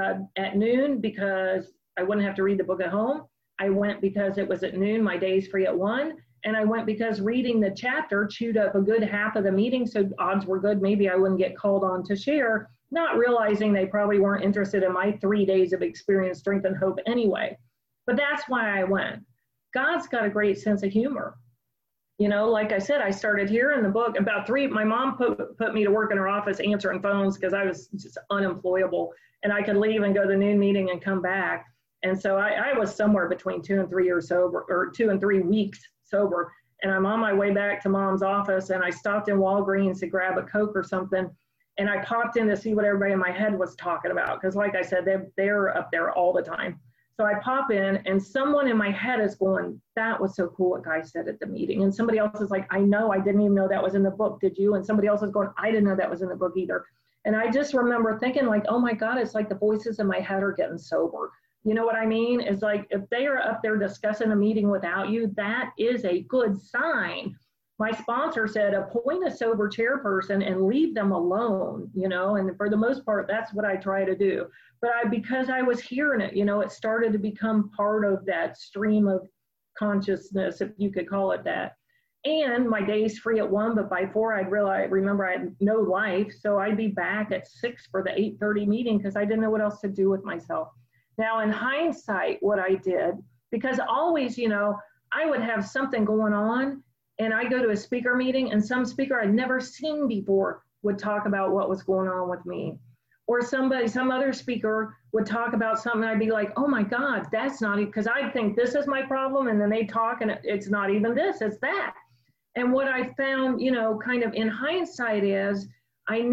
at noon because I wouldn't have to read the book at home. I went because it was at noon, my day's free at 1. And I went because reading the chapter chewed up a good half of the meeting. So odds were good, maybe I wouldn't get called on to share, not realizing they probably weren't interested in my 3 days of experience, strength, and hope anyway. But that's why I went. God's got a great sense of humor. You know, like I said, I started here in the book about 3, my mom put me to work in her office answering phones because I was just unemployable and I could leave and go to the noon meeting and come back. And so I was somewhere between 2 and 3 years sober, or 2 and 3 weeks sober. And I'm on my way back to mom's office and I stopped in Walgreens to grab a Coke or something. And I popped in to see what everybody in my head was talking about. Because like I said, they're up there all the time. So I pop in and someone in my head is going, that was so cool what Guy said at the meeting. And somebody else is like, I know, I didn't even know that was in the book. Did you? And somebody else is going, I didn't know that was in the book either. And I just remember thinking like, oh my God, it's like the voices in my head are getting sober. You know what I mean? It's like if they are up there discussing a meeting without you, that is a good sign. My sponsor said, appoint a sober chairperson and leave them alone, you know, and for the most part, that's what I try to do. But because I was hearing it, you know, it started to become part of that stream of consciousness, if you could call it that. And my day's free at 1, but by 4, remember I had no life. So I'd be back at 6 for the 8:30 meeting because I didn't know what else to do with myself. Now, in hindsight, what I did, because always, you know, I would have something going on and I go to a speaker meeting and some speaker I'd never seen before would talk about what was going on with me. Or some other speaker would talk about something and I'd be like, oh my God, that's not, because I think this is my problem. And then they talk and it's not even this, it's that. And what I found, you know, kind of in hindsight is I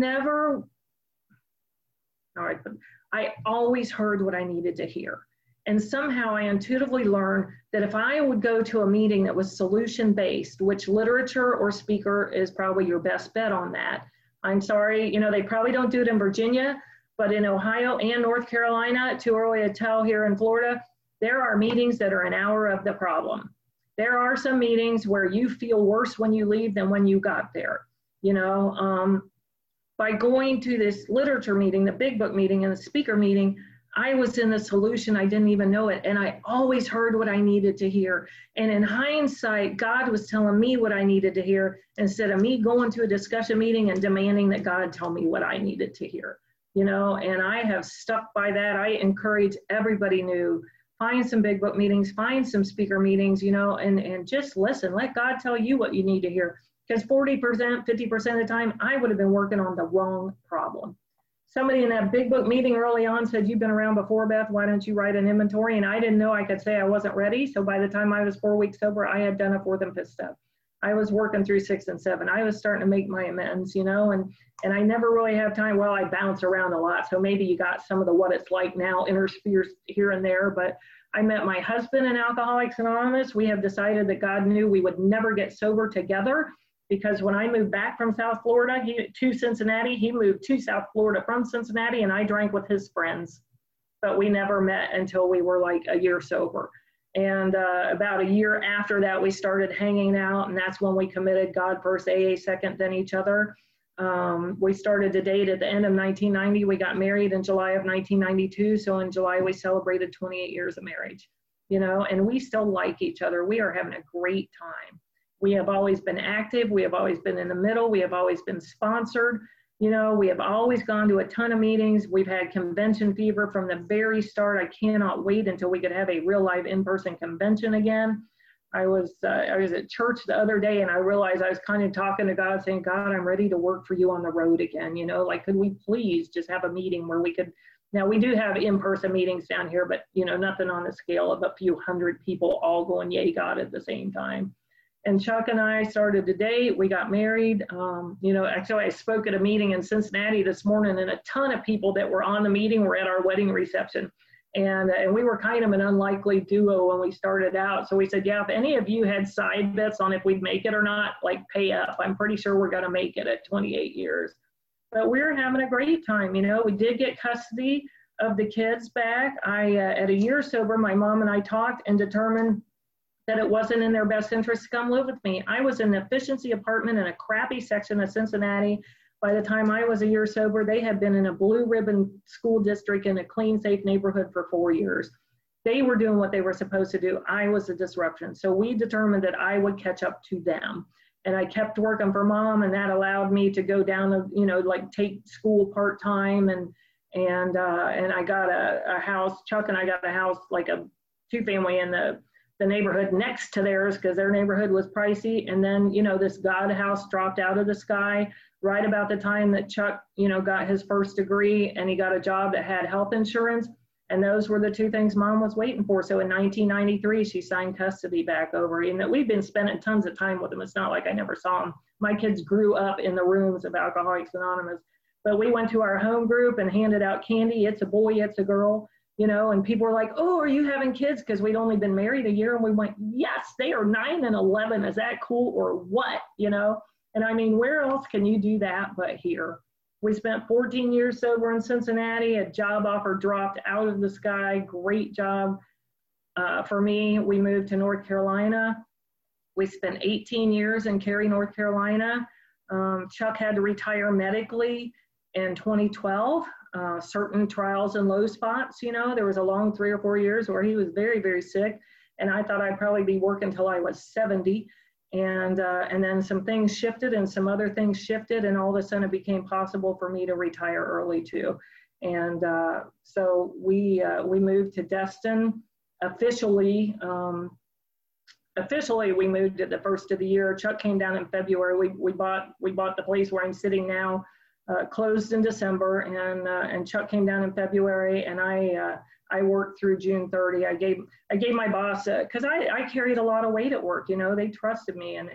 always heard what I needed to hear. And somehow I intuitively learned that if I would go to a meeting that was solution-based, which literature or speaker is probably your best bet on that. I'm sorry, you know, they probably don't do it in Virginia, but in Ohio and North Carolina, too early to tell here in Florida, there are meetings that are an hour of the problem. There are some meetings where you feel worse when you leave than when you got there, you know. By going to this literature meeting, the big book meeting and the speaker meeting, I was in the solution, I didn't even know it. And I always heard what I needed to hear. And in hindsight, God was telling me what I needed to hear instead of me going to a discussion meeting and demanding that God tell me what I needed to hear, you know, and I have stuck by that. I encourage everybody new, find some big book meetings, find some speaker meetings, you know, and just listen, let God tell you what you need to hear. Because 40%, 50% of the time, I would have been working on the wrong problem. Somebody in that big book meeting early on said, you've been around before, Beth, why don't you write an inventory? And I didn't know I could say I wasn't ready. So by the time I was 4 weeks sober, I had done a 4th and 5th step. I was working through 6 and 7. I was starting to make my amends, you know, and I never really have time. Well, I bounce around a lot. So maybe you got some of the what it's like now interspheres here and there. But I met my husband in Alcoholics Anonymous. We have decided that God knew we would never get sober together. Because when I moved back from South Florida to Cincinnati, he moved to South Florida from Cincinnati, and I drank with his friends. But we never met until we were like a year sober. And about a year after that, we started hanging out, and that's when we committed God first, AA second, then each other. We started to date at the end of 1990. We got married in July of 1992. So in July, we celebrated 28 years of marriage, you know, and we still like each other. We are having a great time. We have always been active. We have always been in the middle. We have always been sponsored. You know, we have always gone to a ton of meetings. We've had convention fever from the very start. I cannot wait until we could have a real live in-person convention again. I was at church the other day and I realized I was kind of talking to God saying, God, I'm ready to work for you on the road again. You know, like, could we please just have a meeting where we could, now we do have in-person meetings down here, but you know, nothing on the scale of a few hundred people all going, yay, God, at the same time. And Chuck and I started to date. We got married. You know, actually, I spoke at a meeting in Cincinnati this morning, and a ton of people that were on the meeting were at our wedding reception. And we were kind of an unlikely duo when we started out. So we said, yeah, if any of you had side bets on if we'd make it or not, like pay up. I'm pretty sure we're going to make it at 28 years. But we were having a great time. You know, we did get custody of the kids back. At a year sober, my mom and I talked and determined that it wasn't in their best interest to come live with me. I was in an efficiency apartment in a crappy section of Cincinnati. By the time I was a year sober, they had been in a blue ribbon school district in a clean, safe neighborhood for 4 years. They were doing what they were supposed to do. I was a disruption. So we determined that I would catch up to them. And I kept working for mom, and that allowed me to go down, you know, like take school part-time, and I got a house. Chuck and I got a house, like a 2-family in the neighborhood next to theirs, because their neighborhood was pricey. And then, you know, this God house dropped out of the sky right about the time that Chuck, you know, got his first degree, and he got a job that had health insurance. And those were the 2 things mom was waiting for. So in 1993, she signed custody back over. And that we've been spending tons of time with them. It's not like I never saw them. My kids grew up in the rooms of Alcoholics Anonymous. But we went to our home group and handed out candy. It's a boy, it's a girl, you know, and people were like, oh, are you having kids? Because we'd only been married a year. And we went, yes, they are 9 and 11. Is that cool or what, you know? And I mean, where else can you do that but here? We spent 14 years sober in Cincinnati. A job offer dropped out of the sky. Great job for me. We moved to North Carolina. We spent 18 years in Cary, North Carolina. Chuck had to retire medically in 2012. Certain trials and low spots, you know, there was a long 3 or 4 years where he was very, very sick. And I thought I'd probably be working till I was 70. And then some things shifted and some other things shifted, and all of a sudden it became possible for me to retire early too. And so we moved to Destin officially. Officially, we moved at the first of the year. Chuck came down in February. We bought the place where I'm sitting now, closed in December, and Chuck came down in February, and I worked through June 30. I gave my boss, because I carried a lot of weight at work, you know, they trusted me. And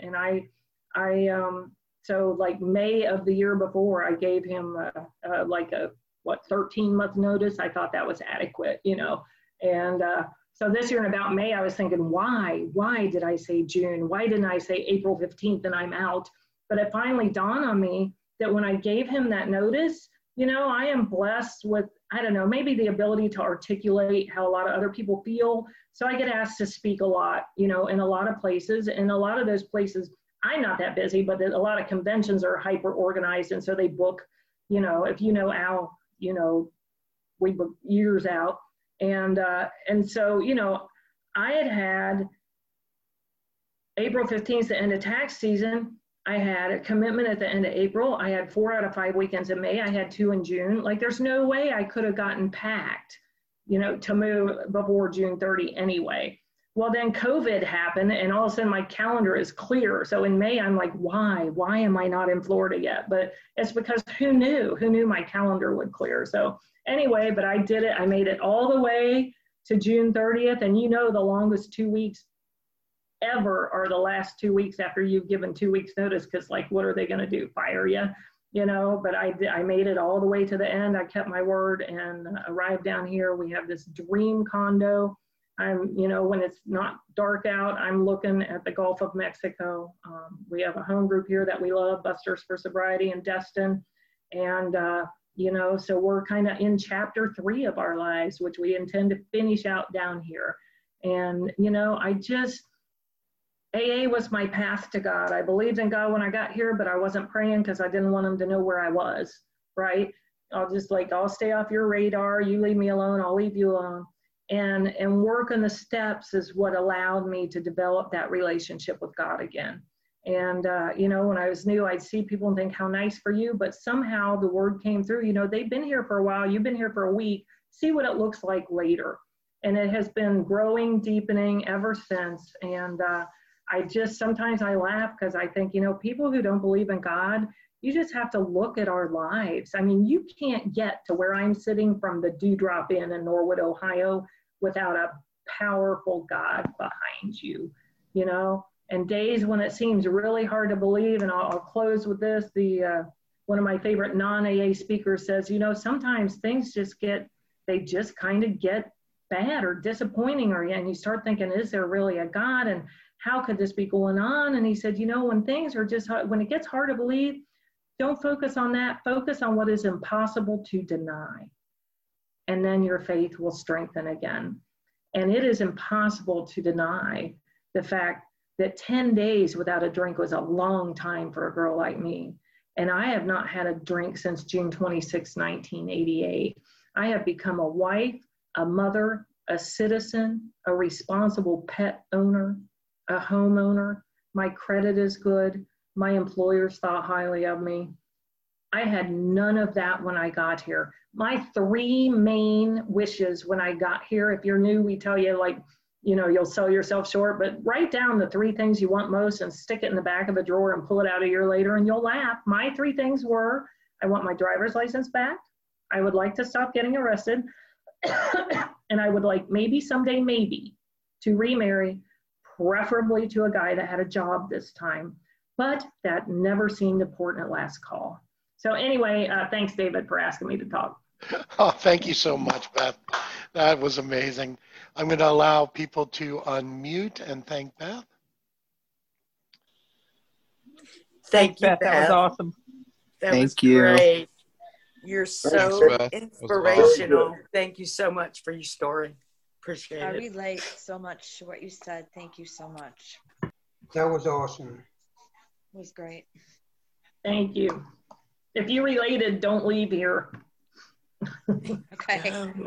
so like May of the year before, I gave him like a 13-month notice. I thought that was adequate, you know. And so this year in about May, I was thinking, why did I say June? Why didn't I say April 15th and I'm out? But it finally dawned on me that when I gave him that notice, you know, I am blessed with, I don't know, maybe the ability to articulate how a lot of other people feel. So I get asked to speak a lot, you know, in a lot of places. And a lot of those places, I'm not that busy, but a lot of conventions are hyper organized. And so they book, you know, if you know Al, you know, we book years out. And so, you know, I had April 15th, the end of tax season. I had a commitment at the end of April. I had 4 out of 5 weekends in May. I had 2 in June. Like, there's no way I could have gotten packed, you know, to move before June 30 anyway. Well, then COVID happened, and all of a sudden my calendar is clear. So in May, I'm like, why am I not in Florida yet? But it's because who knew my calendar would clear. So anyway, but I did it. I made it all the way to June 30th. And you know, the longest 2 weeks ever are the last 2 weeks after you've given 2 weeks notice, because like, what are they going to do, fire you, you know? But I made it all the way to the end. I kept my word and arrived down here. We have this dream condo. I'm, you know, when it's not dark out, I'm looking at the Gulf of Mexico. We have a home group here that we love, Busters for Sobriety in Destin. And, you know, so we're kind of in chapter 3 of our lives, which we intend to finish out down here. And, you know, AA was my path to God. I believed in God when I got here, but I wasn't praying because I didn't want him to know where I was, right? I'll stay off your radar. You leave me alone, I'll leave you alone. And working the steps is what allowed me to develop that relationship with God again. And, you know, when I was new, I'd see people and think, how nice for you. But somehow the word came through, you know, they've been here for a while. You've been here for a week. See what it looks like later. And it has been growing, deepening ever since. And sometimes I laugh because I think, you know, people who don't believe in God, you just have to look at our lives. I mean, you can't get to where I'm sitting from the Dewdrop Inn in Norwood, Ohio, without a powerful God behind you, you know? And days when it seems really hard to believe, and I'll close with this, one of my favorite non-AA speakers says, you know, sometimes things just kind of get bad or disappointing, and you start thinking, is there really a God, and how could this be going on? And he said, you know, when things are just hard, when it gets hard to believe, don't focus on that. Focus on what is impossible to deny. And then your faith will strengthen again. And it is impossible to deny the fact that 10 days without a drink was a long time for a girl like me. And I have not had a drink since June 26, 1988. I have become a wife, a mother, a citizen, a responsible pet owner, a homeowner. My credit is good. My employers thought highly of me. I had none of that when I got here. My 3 main wishes when I got here, if you're new, we tell you, like, you know, you'll sell yourself short, but write down the 3 things you want most and stick it in the back of a drawer and pull it out a year later and you'll laugh. My 3 things were, I want my driver's license back. I would like to stop getting arrested. And I would like maybe someday, maybe, to remarry, preferably to a guy that had a job this time. But that never seemed important at last call. So anyway, thanks, David, for asking me to talk. Oh, thank you so much, Beth. That was amazing. I'm going to allow people to unmute and thank Beth. Thank you, Beth. That was awesome. That was great. You're so inspirational. Thank you so much for your story. Appreciate it. I relate so much to what you said. Thank you so much. That was awesome. It was great. Thank you. If you related, don't leave here. Okay.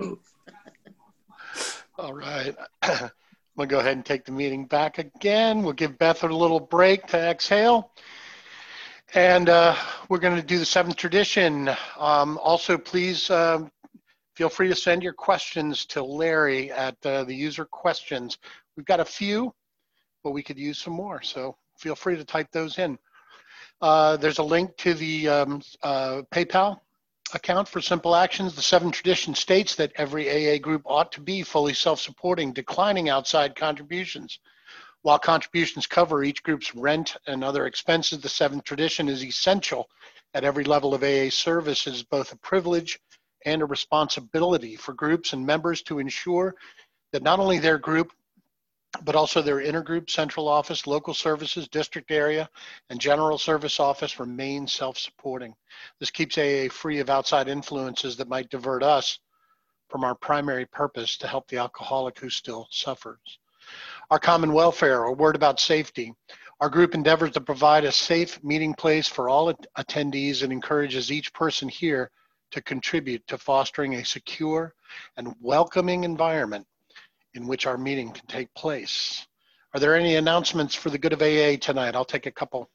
All right. I'm going to go ahead and take the meeting back again. We'll give Beth a little break to exhale. And we're going to do the 7th tradition. Also, please feel free to send your questions to Larry at the user questions. We've got a few, but we could use some more. So feel free to type those in. There's a link to the PayPal account for Simple Actions. The 7th tradition states that every AA group ought to be fully self-supporting, declining outside contributions. While contributions cover each group's rent and other expenses, the 7th tradition is essential at every level of AA service. It is both a privilege and a responsibility for groups and members to ensure that not only their group, but also their intergroup, central office, local services, district area, and general service office remain self-supporting. This keeps AA free of outside influences that might divert us from our primary purpose to help the alcoholic who still suffers. Our common welfare, a word about safety. Our group endeavors to provide a safe meeting place for all attendees and encourages each person here to contribute to fostering a secure and welcoming environment in which our meeting can take place. Are there any announcements for the good of AA tonight? I'll take a couple.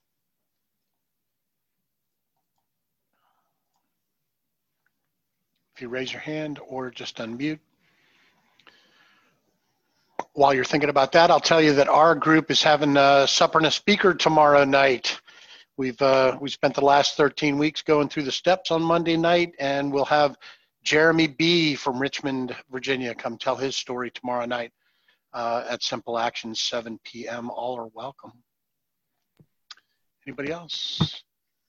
If you raise your hand or just unmute. While you're thinking about that, I'll tell you that our group is having a supper and a speaker tomorrow night. We spent the last 13 weeks going through the steps on Monday night, and we'll have Jeremy B. from Richmond, Virginia, come tell his story tomorrow night at Simple Actions, 7 p.m. All are welcome. Anybody else?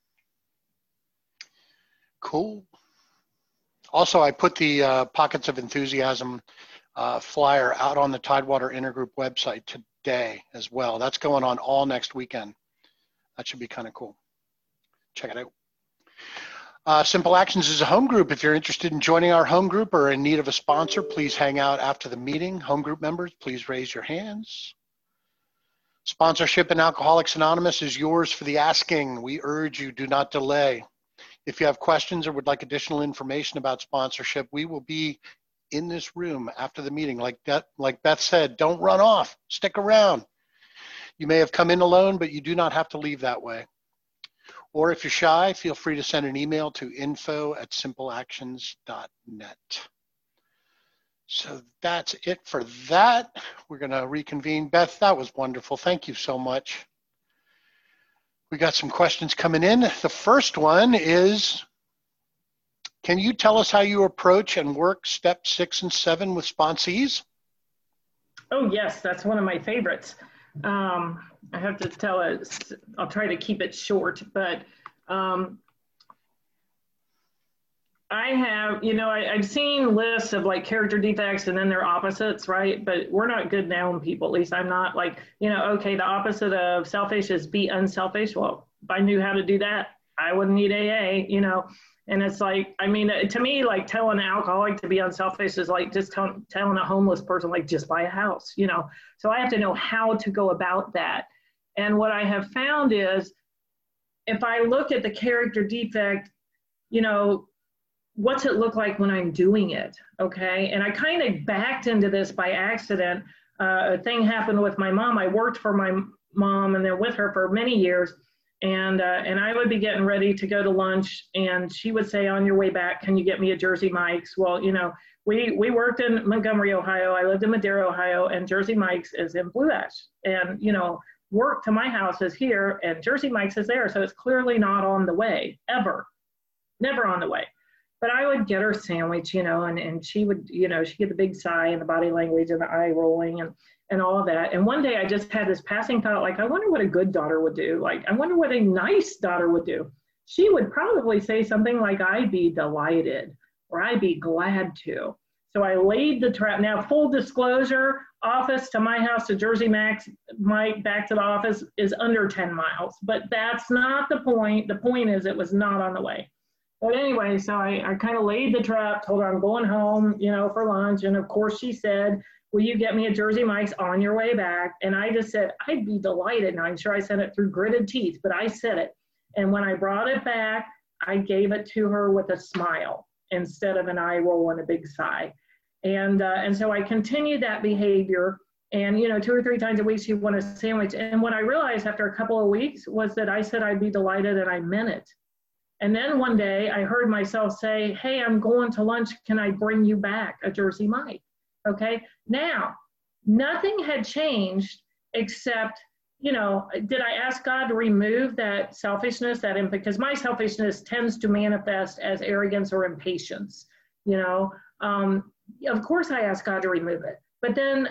Cool. Also, I put the Pockets of Enthusiasm flyer out on the Tidewater Intergroup website today as well. That's going on all next weekend. That should be kind of cool. Check it out. Simple Actions is a home group. If you're interested in joining our home group or in need of a sponsor, please hang out after the meeting. Home group members, please raise your hands. Sponsorship in Alcoholics Anonymous is yours for the asking. We urge you, do not delay. If you have questions or would like additional information about sponsorship, we will be in this room after the meeting. Like Beth said, don't run off, stick around. You may have come in alone, but you do not have to leave that way. Or if you're shy, feel free to send an email to info@simpleactions.net. So that's it for that. We're going to reconvene. Beth, that was wonderful. Thank you so much. We got some questions coming in. The first one is, can you tell us how you approach and work step 6 and 7 with sponsees? Oh, yes, that's one of my favorites. I have to tell it, I'll try to keep it short, but I I have, I've seen lists of like character defects and then they're opposites, right? But we're not good noun people. At least I'm not like, okay, the opposite of selfish is be unselfish. Well, if I knew how to do that, I wouldn't need AA, And it's like, to me, like telling an alcoholic to be unselfish is like just telling a homeless person, like, just buy a house, So I have to know how to go about that. And what I have found is if I look at the character defect, what's it look like when I'm doing it? Okay. And I kind of backed into this by accident. A thing happened with my mom. I worked for my mom and then with her for many years. And I would be getting ready to go to lunch and she would say, on your way back, can you get me a Jersey Mike's? Well, we worked in Montgomery, Ohio. I lived in Madera, Ohio, and Jersey Mike's is in Blue Ash. And, work to my house is here and Jersey Mike's is there. So it's clearly not on the way, ever, never on the way. But I would get her sandwich, and she would, she'd get the big sigh and the body language and the eye rolling and all of that. And one day I just had this passing thought, like, I wonder what a good daughter would do. Like, I wonder what a nice daughter would do. She would probably say something like, I'd be delighted or I'd be glad to. So I laid the trap. Now, full disclosure, office to my house to Jersey Mike back to the office is under 10 miles, but that's not the point. The point is it was not on the way. But anyway, so I kind of laid the trap, told her I'm going home, for lunch. And of course she said, will you get me a Jersey Mike's on your way back? And I just said, I'd be delighted. And I'm sure I said it through gritted teeth, but I said it. And when I brought it back, I gave it to her with a smile instead of an eye roll and a big sigh. And so I continued that behavior. And, 2 or 3 times a week, she wanted a sandwich. And what I realized after a couple of weeks was that I said I'd be delighted and I meant it. And then one day I heard myself say, hey, I'm going to lunch. Can I bring you back a Jersey Mike? Okay. Now, nothing had changed except, did I ask God to remove that selfishness, because my selfishness tends to manifest as arrogance or impatience, of course I asked God to remove it, but then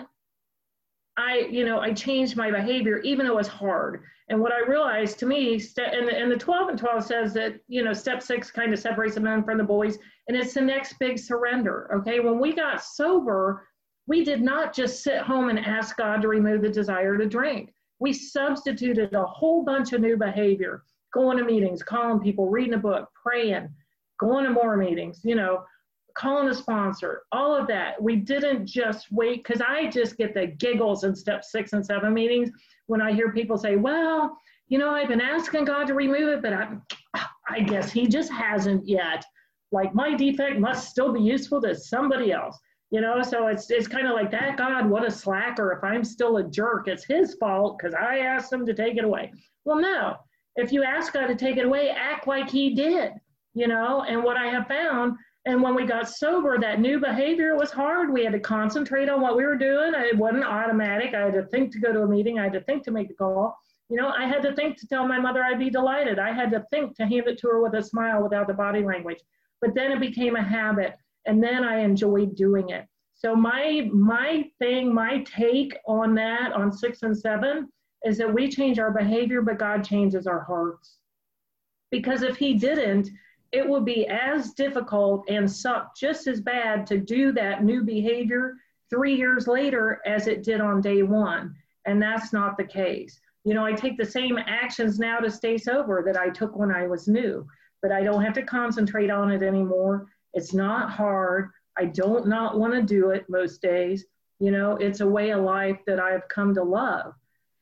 I changed my behavior, even though it was hard. And what I realized to me, and the 12 and 12 says that, step 6 kind of separates the men from the boys, and it's the next big surrender. Okay. When we got sober, we did not just sit home and ask God to remove the desire to drink. We substituted a whole bunch of new behavior, going to meetings, calling people, reading a book, praying, going to more meetings, calling a sponsor, all of that. We didn't just wait, because I just get the giggles in step 6 and 7 meetings when I hear people say, well, I've been asking God to remove it, but I guess he just hasn't yet. Like, my defect must still be useful to somebody else, so it's kind of like that. God, what a slacker. If I'm still a jerk, it's his fault because I asked him to take it away. Well, no, if you ask God to take it away, act like he did, and what I have found. And when we got sober, that new behavior was hard. We had to concentrate on what we were doing. It wasn't automatic. I had to think to go to a meeting. I had to think to make a call. I had to think to tell my mother I'd be delighted. I had to think to hand it to her with a smile without the body language. But then it became a habit. And then I enjoyed doing it. So my take on that, on 6 and 7, is that we change our behavior, but God changes our hearts. Because if he didn't, it would be as difficult and suck just as bad to do that new behavior 3 years later as it did on day 1. And that's not the case. I take the same actions now to stay sober that I took when I was new, but I don't have to concentrate on it anymore. It's not hard. I don't not want to do it most days. It's a way of life that I've come to love.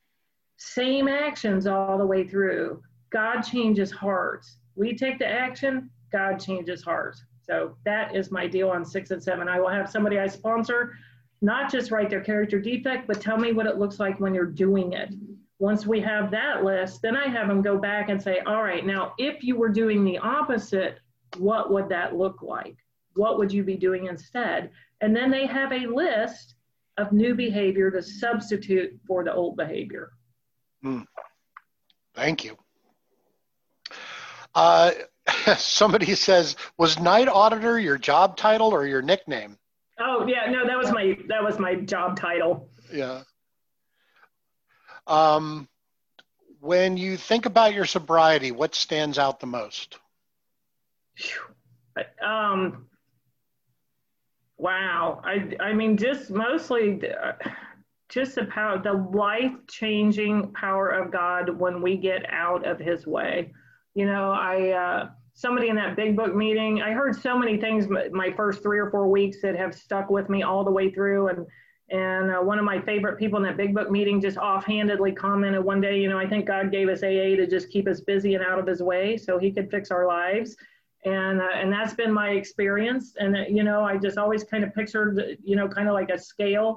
Same actions all the way through. God changes hearts. We take the action, God changes hearts. So that is my deal on 6 and 7. I will have somebody I sponsor not just write their character defect, but tell me what it looks like when you're doing it. Once we have that list, then I have them go back and say, all right, now if you were doing the opposite, what would that look like? What would you be doing instead? And then they have a list of new behavior to substitute for the old behavior. Thank you. Somebody says, was night auditor your job title or your nickname? Oh yeah, no, that was my job title. Yeah. When you think about your sobriety, what stands out the most? Wow. I mean, just mostly just the power, the life-changing power of God when we get out of his way. You know, somebody in that big book meeting, I heard so many things my first 3 or 4 weeks that have stuck with me all the way through. And one of my favorite people in that big book meeting just offhandedly commented one day, you know, I think God gave us AA to just keep us busy and out of his way so he could fix our lives. And that's been my experience. And, you know, I just always kind of pictured, you know, kind of like a scale.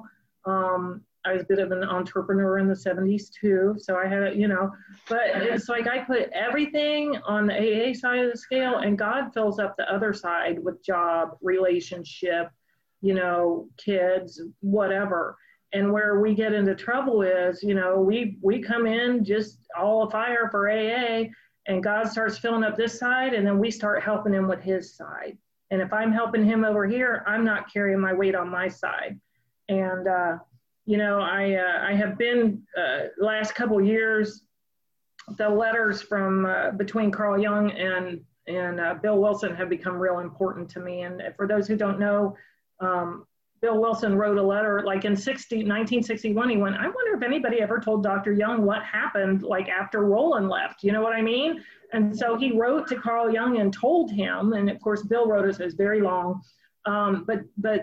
I was a bit of an entrepreneur in the 70s too. So I had, you know, but it's like I put everything on the AA side of the scale and God fills up the other side with job, relationship, you know, kids, whatever. And where we get into trouble is, you know, we come in just all afire for AA and God starts filling up this side and then we start helping him with his side. And if I'm helping him over here, I'm not carrying my weight on my side. And, you know, I have been, last couple of years, the letters from between Carl Jung and Bill Wilson have become real important to me. And for those who don't know, Bill Wilson wrote a letter like in 1961. He went, I wonder if anybody ever told Dr. Jung what happened like after Roland left. You know what I mean? And so he wrote to Carl Jung and told him, and of course Bill wrote it, so it's very long, but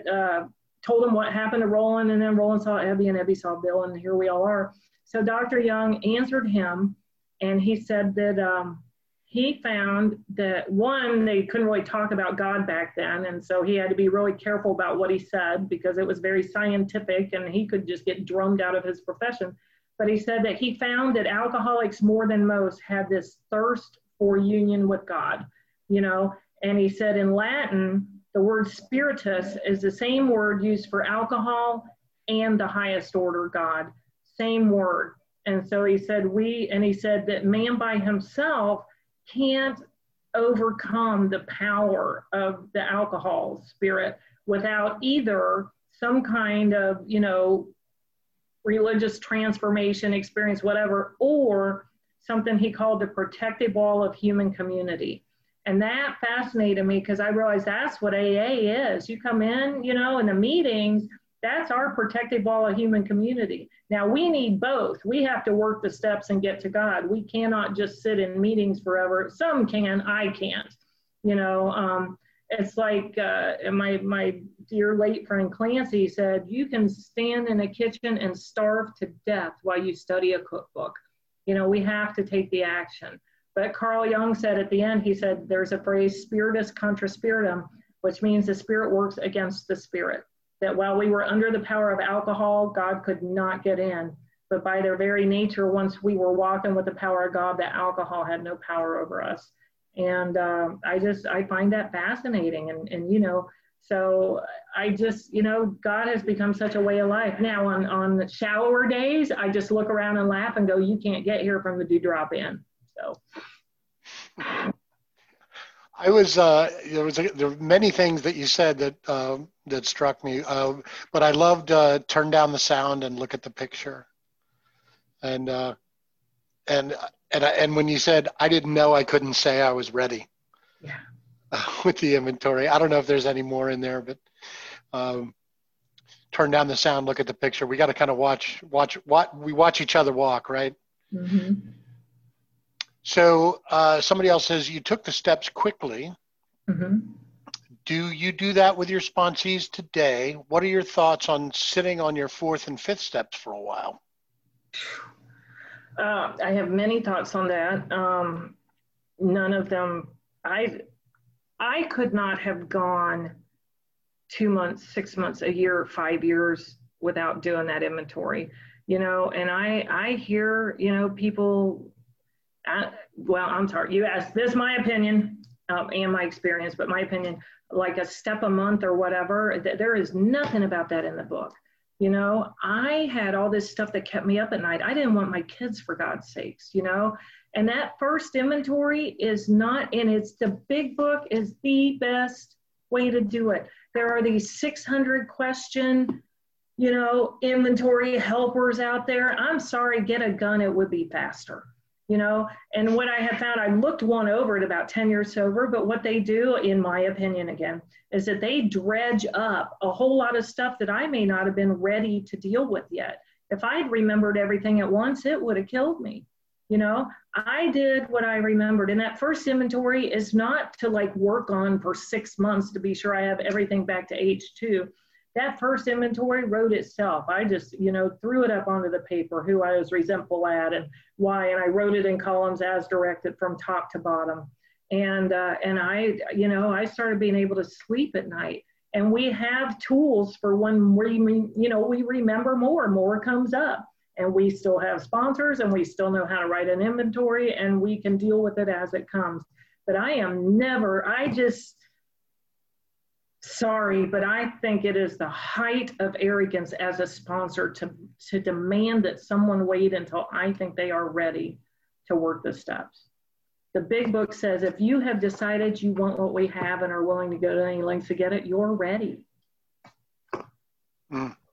told him what happened to Roland, and then Roland saw Ebby and Ebby saw Bill, and here we all are. So Dr. Jung answered him, and he said that he found that, one, they couldn't really talk about God back then, and so he had to be really careful about what he said because it was very scientific, and he could just get drummed out of his profession. But he said that he found that alcoholics more than most had this thirst for union with God, you know, and he said in Latin, the word spiritus is the same word used for alcohol and the highest order God, same word. And so he said he said that man by himself can't overcome the power of the alcohol spirit without either some kind of, you know, religious transformation experience, whatever, or something he called the protective wall of human community. And that fascinated me because I realized that's what AA is. You come in, you know, in the meetings, that's our protective wall of human community. Now we need both. We have to work the steps and get to God. We cannot just sit in meetings forever. Some can, I can't. You know, it's like my dear late friend Clancy said, you can stand in a kitchen and starve to death while you study a cookbook. You know, we have to take the action. But Carl Jung said at the end, he said, there's a phrase, spiritus contra spiritum, which means the spirit works against the spirit. That while we were under the power of alcohol, God could not get in. But by their very nature, once we were walking with the power of God, that alcohol had no power over us. And I find that fascinating. And you know, so I just, you know, God has become such a way of life. Now on shallower days, I just look around and laugh and go, you can't get here from the Dewdrop Inn. So. I was there were many things that you said that struck me, but I loved turn down the sound and look at the picture, and when you said I didn't know, I couldn't say I was ready. Yeah. With the inventory, I don't know if there's any more in there, but turn down the sound, look at the picture. We got to kind of watch each other walk, right? Mm-hmm. So somebody else says you took the steps quickly. Mm-hmm. Do you do that with your sponsees today? What are your thoughts on sitting on your 4th and 5th steps for a while? I have many thoughts on that. None of them, I could not have gone 2 months, 6 months, a year, 5 years without doing that inventory, you know, and I hear, you know, people, well, I'm sorry, you asked, this is my opinion and my experience, but my opinion, like a step a month or whatever, there is nothing about that in the book. You know, I had all this stuff that kept me up at night. I didn't want my kids, for God's sakes, you know, and that first inventory is not, and it's the big book is the best way to do it. There are these 600 question, you know, inventory helpers out there. I'm sorry, get a gun, it would be faster. you know. And what I have found, I looked one over at about 10 years sober, but what they do, in my opinion again, is that they dredge up a whole lot of stuff that I may not have been ready to deal with yet. If I'd remembered everything at once, it would have killed me. You know, I did what I remembered. And that first inventory is not to like work on for 6 months to be sure I have everything back to H2. That first inventory wrote itself. I just, you know, threw it up onto the paper, who I was resentful at and why. And I wrote it in columns as directed from top to bottom. And I, you know, I started being able to sleep at night. And we have tools for when we, you know, we remember more comes up. And we still have sponsors and we still know how to write an inventory and we can deal with it as it comes. But I am never, sorry, but I think it is the height of arrogance as a sponsor to demand that someone wait until I think they are ready to work the steps. The big book says, if you have decided you want what we have and are willing to go to any lengths to get it, you're ready. Mm.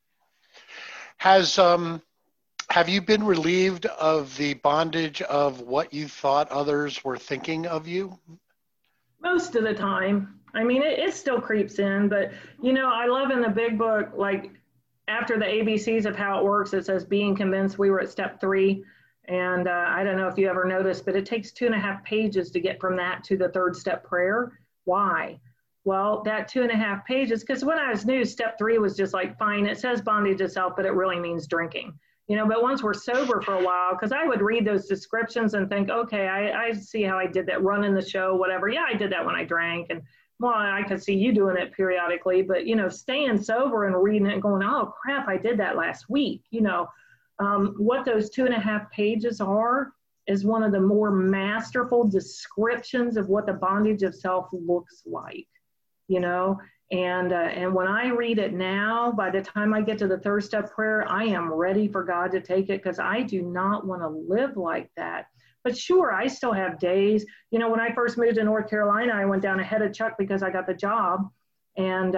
Have you been relieved of the bondage of what you thought others were thinking of you? Most of the time. I mean, it still creeps in, but you know, I love in the big book, like after the ABCs of how it works, it says being convinced. We were at step 3. And I don't know if you ever noticed, but it takes 2.5 pages to get from that to the 3rd step prayer. Why? Well, that 2.5 pages, because when I was new, step 3 was just like, fine, it says bondage itself, but it really means drinking. You know, but once we're sober for a while, because I would read those descriptions and think, okay, I see how I did that, running the show, whatever. Yeah, I did that when I drank. And well, I could see you doing it periodically, but, you know, staying sober and reading it and going, oh, crap, I did that last week. You know, what those 2.5 pages are is one of the more masterful descriptions of what the bondage of self looks like, you know. And when I read it now, by the time I get to the 3rd step prayer, I am ready for God to take it because I do not want to live like that. But sure, I still have days. You know, when I first moved to North Carolina, I went down ahead of Chuck because I got the job. And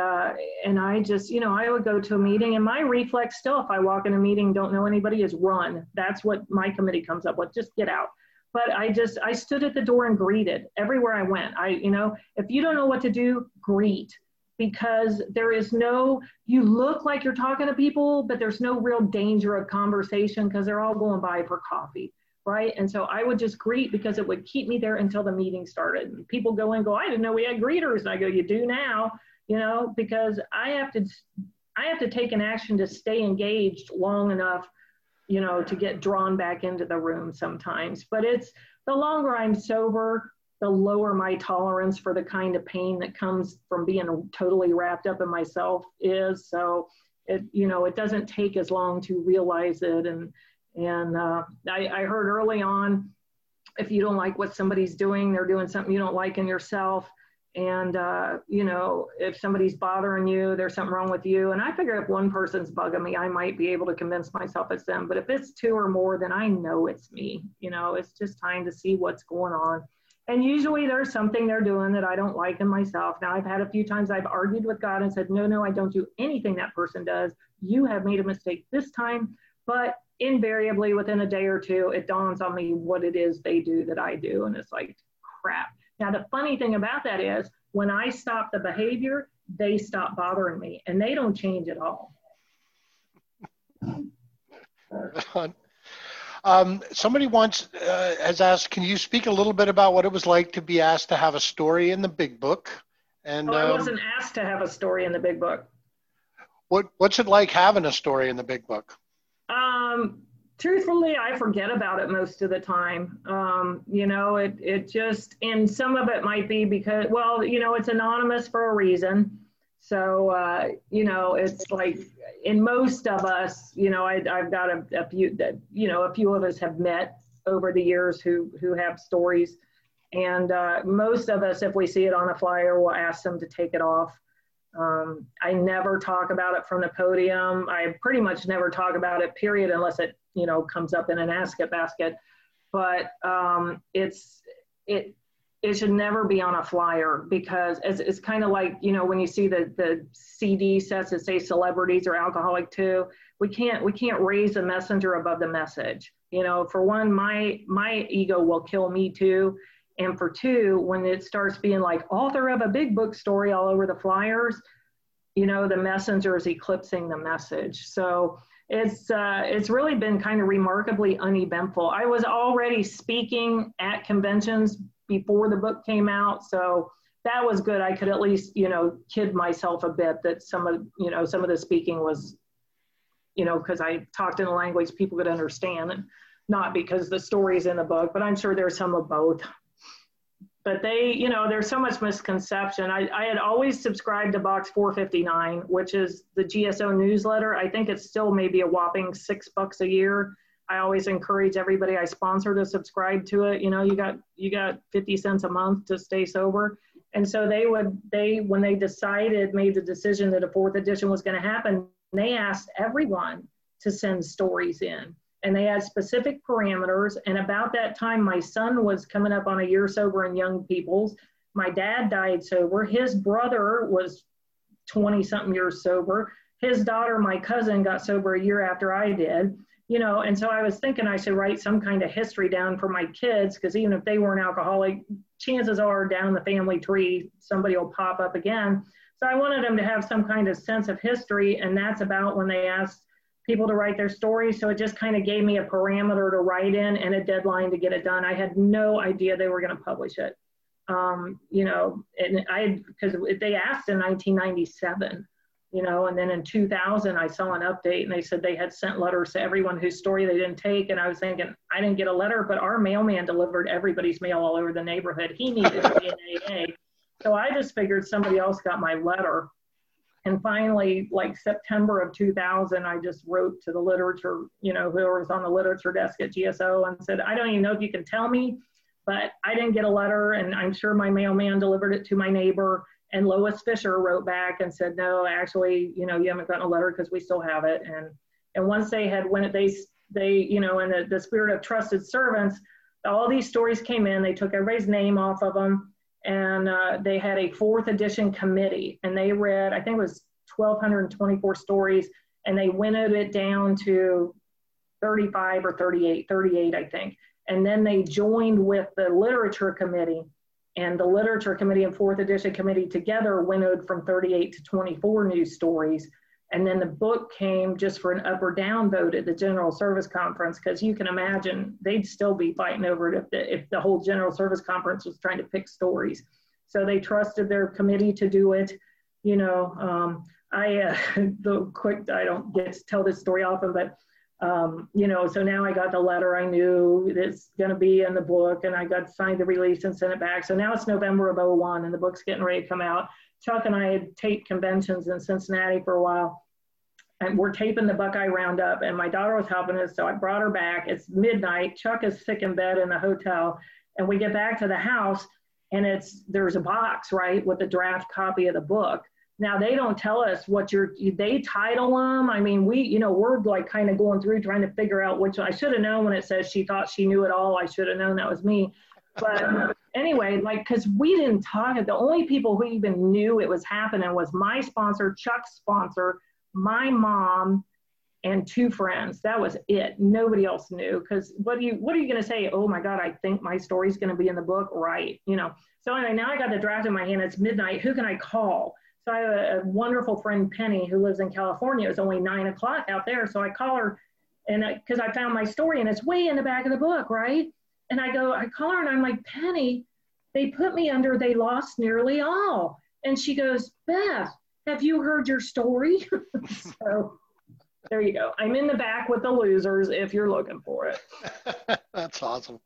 I just, you know, I would go to a meeting and my reflex still, if I walk in a meeting, don't know anybody, is run. That's what my committee comes up with, just get out. But I stood at the door and greeted everywhere I went. You know, if you don't know what to do, greet. Because there is no, you look like you're talking to people, but there's no real danger of conversation because they're all going by for coffee, right? And so I would just greet because it would keep me there until the meeting started. And people go in and go, I didn't know we had greeters. And I go, you do now, you know, because I have to take an action to stay engaged long enough, you know, to get drawn back into the room sometimes. But it's, the longer I'm sober, the lower my tolerance for the kind of pain that comes from being totally wrapped up in myself is. So it, you know, it doesn't take as long to realize it. And I heard early on, if you don't like what somebody's doing, they're doing something you don't like in yourself. And, you know, if somebody's bothering you, there's something wrong with you. And I figure if one person's bugging me, I might be able to convince myself it's them. But if it's 2 or more, then I know it's me. You know, it's just time to see what's going on. And usually there's something they're doing that I don't like in myself. Now, I've had a few times I've argued with God and said, no, I don't do anything that person does. You have made a mistake this time. But invariably within a day or 2, it dawns on me what it is they do that I do. And it's like, crap. Now, the funny thing about that is when I stop the behavior, they stop bothering me and they don't change at all. Somebody once has asked, can you speak a little bit about what it was like to be asked to have a story in the big book? And I wasn't asked to have a story in the big book. What's it like having a story in the big book? Truthfully, I forget about it most of the time. You know, it just, and some of it might be because, well, you know, it's anonymous for a reason. So, you know, it's like in most of us, you know, I've got a few that, you know, a few of us have met over the years who have stories. And most of us, if we see it on a flyer, we'll ask them to take it off. I never talk about it from the podium. I pretty much never talk about it, period, unless it, you know, comes up in an Ask It basket. But it should never be on a flyer, because it's kind of like, you know, when you see the CD sets that say celebrities or alcoholic too, we can't raise the messenger above the message. You know, for one, my ego will kill me too. And for two, when it starts being like author of a big book story all over the flyers, you know, the messenger is eclipsing the message. So it's really been kind of remarkably uneventful. I was already speaking at conventions before the book came out, so that was good. I could at least, you know, kid myself a bit that some of the speaking was, you know, because I talked in a language people could understand, and not because the story's in the book, but I'm sure there's some of both. But they, you know, there's so much misconception. I had always subscribed to Box 459, which is the GSO newsletter. I think it's still maybe a whopping $6 a year. I always encourage everybody I sponsor to subscribe to it. You know, you got 50 cents a month to stay sober. And so when they made the decision that a 4th edition was going to happen, they asked everyone to send stories in. And they had specific parameters. And about that time, my son was coming up on a year sober in young people's. My dad died sober. His brother was 20-something years sober. His daughter, my cousin, got sober a year after I did. You know, and so I was thinking I should write some kind of history down for my kids, because even if they weren't alcoholic, chances are down the family tree, somebody will pop up again. So I wanted them to have some kind of sense of history. And that's about when they asked people to write their stories. So it just kind of gave me a parameter to write in and a deadline to get it done. I had no idea they were going to publish it. You know, and because they asked in 1997, you know, and then in 2000, I saw an update and they said they had sent letters to everyone whose story they didn't take. And I was thinking, I didn't get a letter, but our mailman delivered everybody's mail all over the neighborhood. He needed to be in AA. So I just figured somebody else got my letter. And finally, like September of 2000, I just wrote to the literature, you know, whoever was on the literature desk at GSO, and said, I don't even know if you can tell me, but I didn't get a letter, and I'm sure my mailman delivered it to my neighbor. And Lois Fisher wrote back and said, no, actually, you know, you haven't gotten a letter because we still have it. And once they had, when they you know, in the spirit of trusted servants, all these stories came in, they took everybody's name off of them. And they had a 4th edition committee, and they read, I think it was 1,224 stories, and they winnowed it down to 35 or 38, I think. And then they joined with the literature committee, and the literature committee and 4th edition committee together winnowed from 38 to 24 new stories. And then the book came just for an up or down vote at the General Service Conference, because you can imagine they'd still be fighting over it if the whole General Service Conference was trying to pick stories. So they trusted their committee to do it. You know, I don't get to tell this story often, but you know, so now I got the letter. I knew it's going to be in the book, and I got signed the release and sent it back. So now it's November of 2001, and the book's getting ready to come out. Chuck and I had taped conventions in Cincinnati for a while, and we're taping the Buckeye Roundup, and my daughter was helping us, so I brought her back. It's midnight. Chuck is sick in bed in the hotel, and we get back to the house, and there's a box, right, with a draft copy of the book. Now, they don't tell us what they title them. I mean, we're like kind of going through trying to figure out which. I should have known when it says she thought she knew it all. I should have known that was me. But anyway, like, because we didn't talk, the only people who even knew it was happening was my sponsor, Chuck's sponsor, my mom, and 2 friends. That was it. Nobody else knew, because what are you going to say? Oh my God, I think my story's going to be in the book, right? You know. So anyway, now I got the draft in my hand. It's midnight. Who can I call? So I have a wonderful friend, Penny, who lives in California. It was only 9 o'clock out there. So I call her, and because I found my story, and it's way in the back of the book, right? And I call her, and I'm like, Penny, they put me under They Lost Nearly All. And she goes, Beth, have you heard your story? So there you go. I'm in the back with the losers if you're looking for it. That's awesome.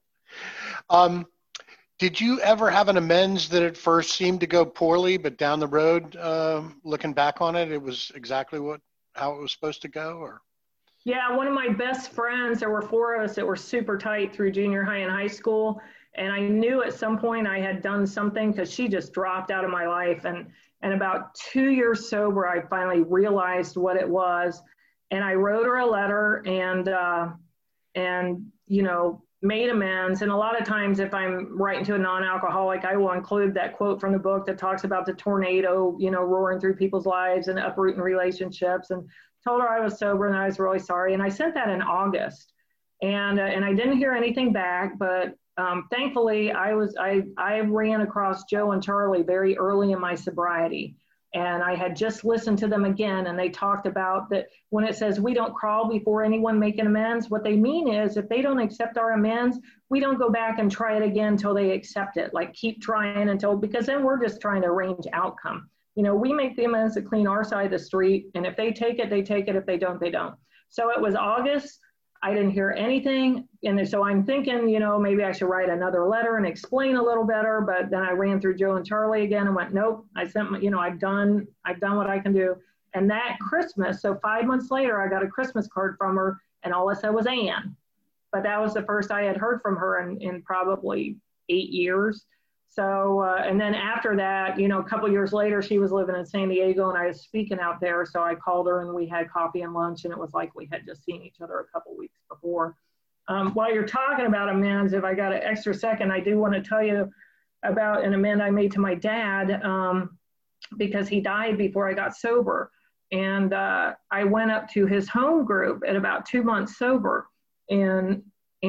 Did you ever have an amends that at first seemed to go poorly, but down the road, looking back on it, it was exactly how it was supposed to go? Or? Yeah, one of my best friends, there were 4 of us that were super tight through junior high and high school. And I knew at some point I had done something, because she just dropped out of my life. And about 2 years sober, I finally realized what it was. And I wrote her a letter, and you know, made amends. And a lot of times if I'm writing to a non-alcoholic, I will include that quote from the book that talks about the tornado, you know, roaring through people's lives and uprooting relationships, and told her I was sober and I was really sorry. And I sent that in August, and I didn't hear anything back, but thankfully I ran across Joe and Charlie very early in my sobriety. And I had just listened to them again, and they talked about that when it says we don't crawl before anyone making amends, what they mean is if they don't accept our amends, we don't go back and try it again until they accept it. Like keep trying until, because then we're just trying to arrange outcome. You know, we make the amends to clean our side of the street, and if they take it, they take it. If they don't, they don't. So it was August. I didn't hear anything. And so I'm thinking, you know, maybe I should write another letter and explain a little better. But then I ran through Joe and Charlie again and went, nope, I sent my, you know, I've done what I can do. And that Christmas, so 5 months later, I got a Christmas card from her, and all I said was Ann. But that was the first I had heard from her in probably 8 years. So, and then after that, you know, a couple years later, she was living in San Diego and I was speaking out there. So I called her and we had coffee and lunch, and it was like we had just seen each other a couple weeks before. While you're talking about amends, if I got an extra second, I do want to tell you about an amend I made to my dad because he died before I got sober. And I went up to his home group at about 2 months sober. And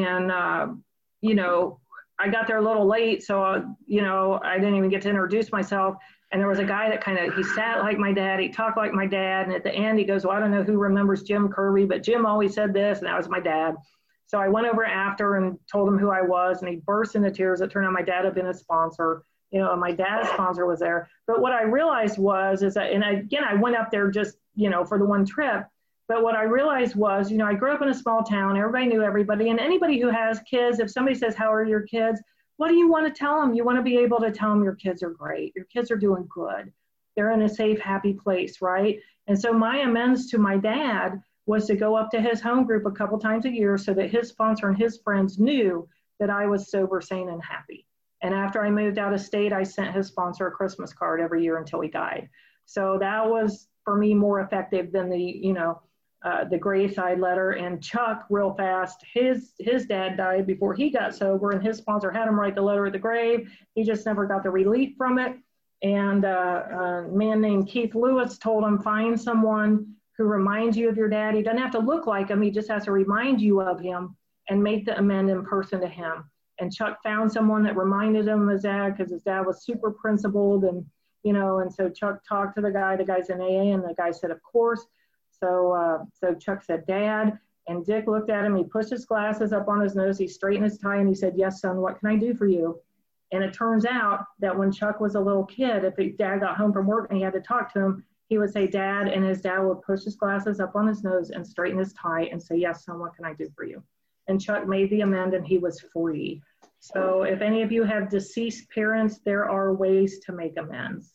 you know, I got there a little late, so, you know, I didn't even get to introduce myself. And there was a guy that he sat like my dad, he talked like my dad. And at the end, he goes, well, I don't know who remembers Jim Kirby, but Jim always said this, and that was my dad. So I went over after and told him who I was, and he burst into tears. It turned out my dad had been a sponsor, you know, and my dad's sponsor was there. But what I realized is that, and again, I went up there just, you know, for the one trip. But what I realized was, you know, I grew up in a small town. Everybody knew everybody. And anybody who has kids, if somebody says, how are your kids? What do you want to tell them? You want to be able to tell them your kids are great. Your kids are doing good. They're in a safe, happy place, right? And so my amends to my dad was to go up to his home group a couple times a year so that his sponsor and his friends knew that I was sober, sane, and happy. And after I moved out of state, I sent his sponsor a Christmas card every year until he died. So that was, for me, more effective than the, you know, the graveside letter. And Chuck, real fast, his dad died before he got sober, and his sponsor had him write the letter at the grave. He just never got the relief from it. And a man named Keith Lewis told him, find someone who reminds you of your dad. He doesn't have to look like him. He just has to remind you of him and make the amend in person to him. And Chuck found someone that reminded him of his dad because his dad was super principled, and, you know, and so Chuck talked to the guy's in AA, and the guy said, of course. So Chuck said, Dad, and Dick looked at him. He pushed his glasses up on his nose. He straightened his tie and he said, yes, son, what can I do for you? And it turns out that when Chuck was a little kid, if his dad got home from work and he had to talk to him, he would say, Dad, and his dad would push his glasses up on his nose and straighten his tie and say, yes, son, what can I do for you? And Chuck made the amend and he was free. So if any of you have deceased parents, there are ways to make amends.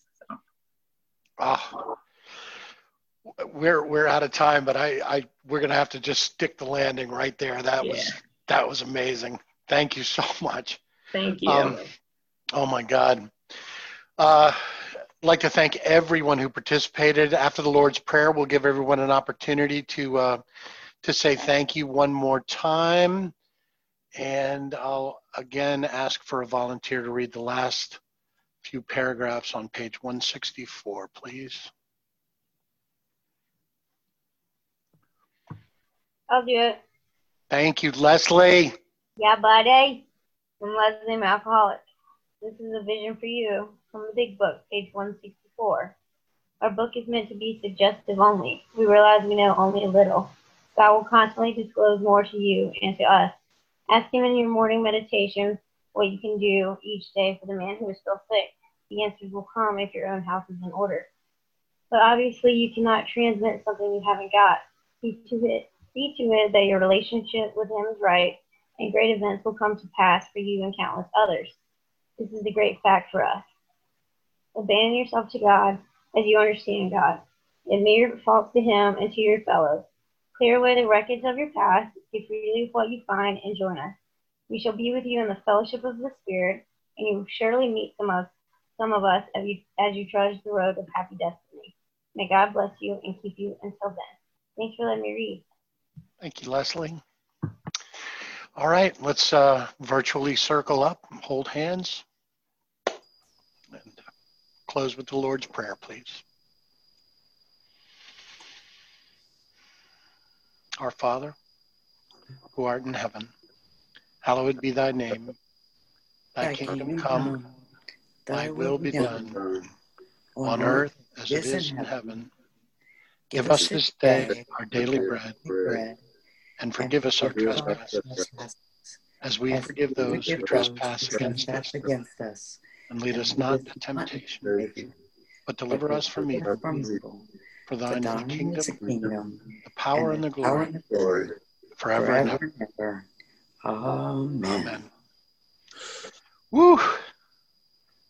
So. We're out of time, but we're gonna have to just stick the landing right there. That was amazing. Thank you so much. Thank you. Oh my God. I'd like to thank everyone who participated. After the Lord's Prayer, we'll give everyone an opportunity to say thank you one more time. And I'll again ask for a volunteer to read the last few paragraphs on page 164, please. I'll do it. Thank you, Leslie. Yeah, buddy. I'm Leslie, I'm an alcoholic. This is a vision for you from the big book, page 164. Our book is meant to be suggestive only. We realize we know only a little. God will constantly disclose more to you and to us. Ask him in your morning meditation what you can do each day for the man who is still sick. The answers will come if your own house is in order. But obviously you cannot transmit something you haven't got. See to it that your relationship with him is right, and great events will come to pass for you and countless others. This is the great fact for us. Abandon yourself to God as you understand God. Admit your faults to him and to your fellows. Clear away the wreckage of your past, see freely what you find, and join us. We shall be with you in the fellowship of the Spirit, and you will surely meet some of us as you trudge the road of happy destiny. May God bless you and keep you until then. Thanks for letting me read. Thank you, Leslie. All right, let's virtually circle up, hold hands, and close with the Lord's Prayer, please. Our Father, who art in heaven, hallowed be thy name. Thy kingdom come, thy will be done, on earth as it is in heaven. Give us this day our daily bread, and forgive us our trespasses, as we forgive those who trespass against us. And lead us not into temptation, but deliver us from evil. For thine is the kingdom, the power, and the glory, forever and ever. Amen. Woo!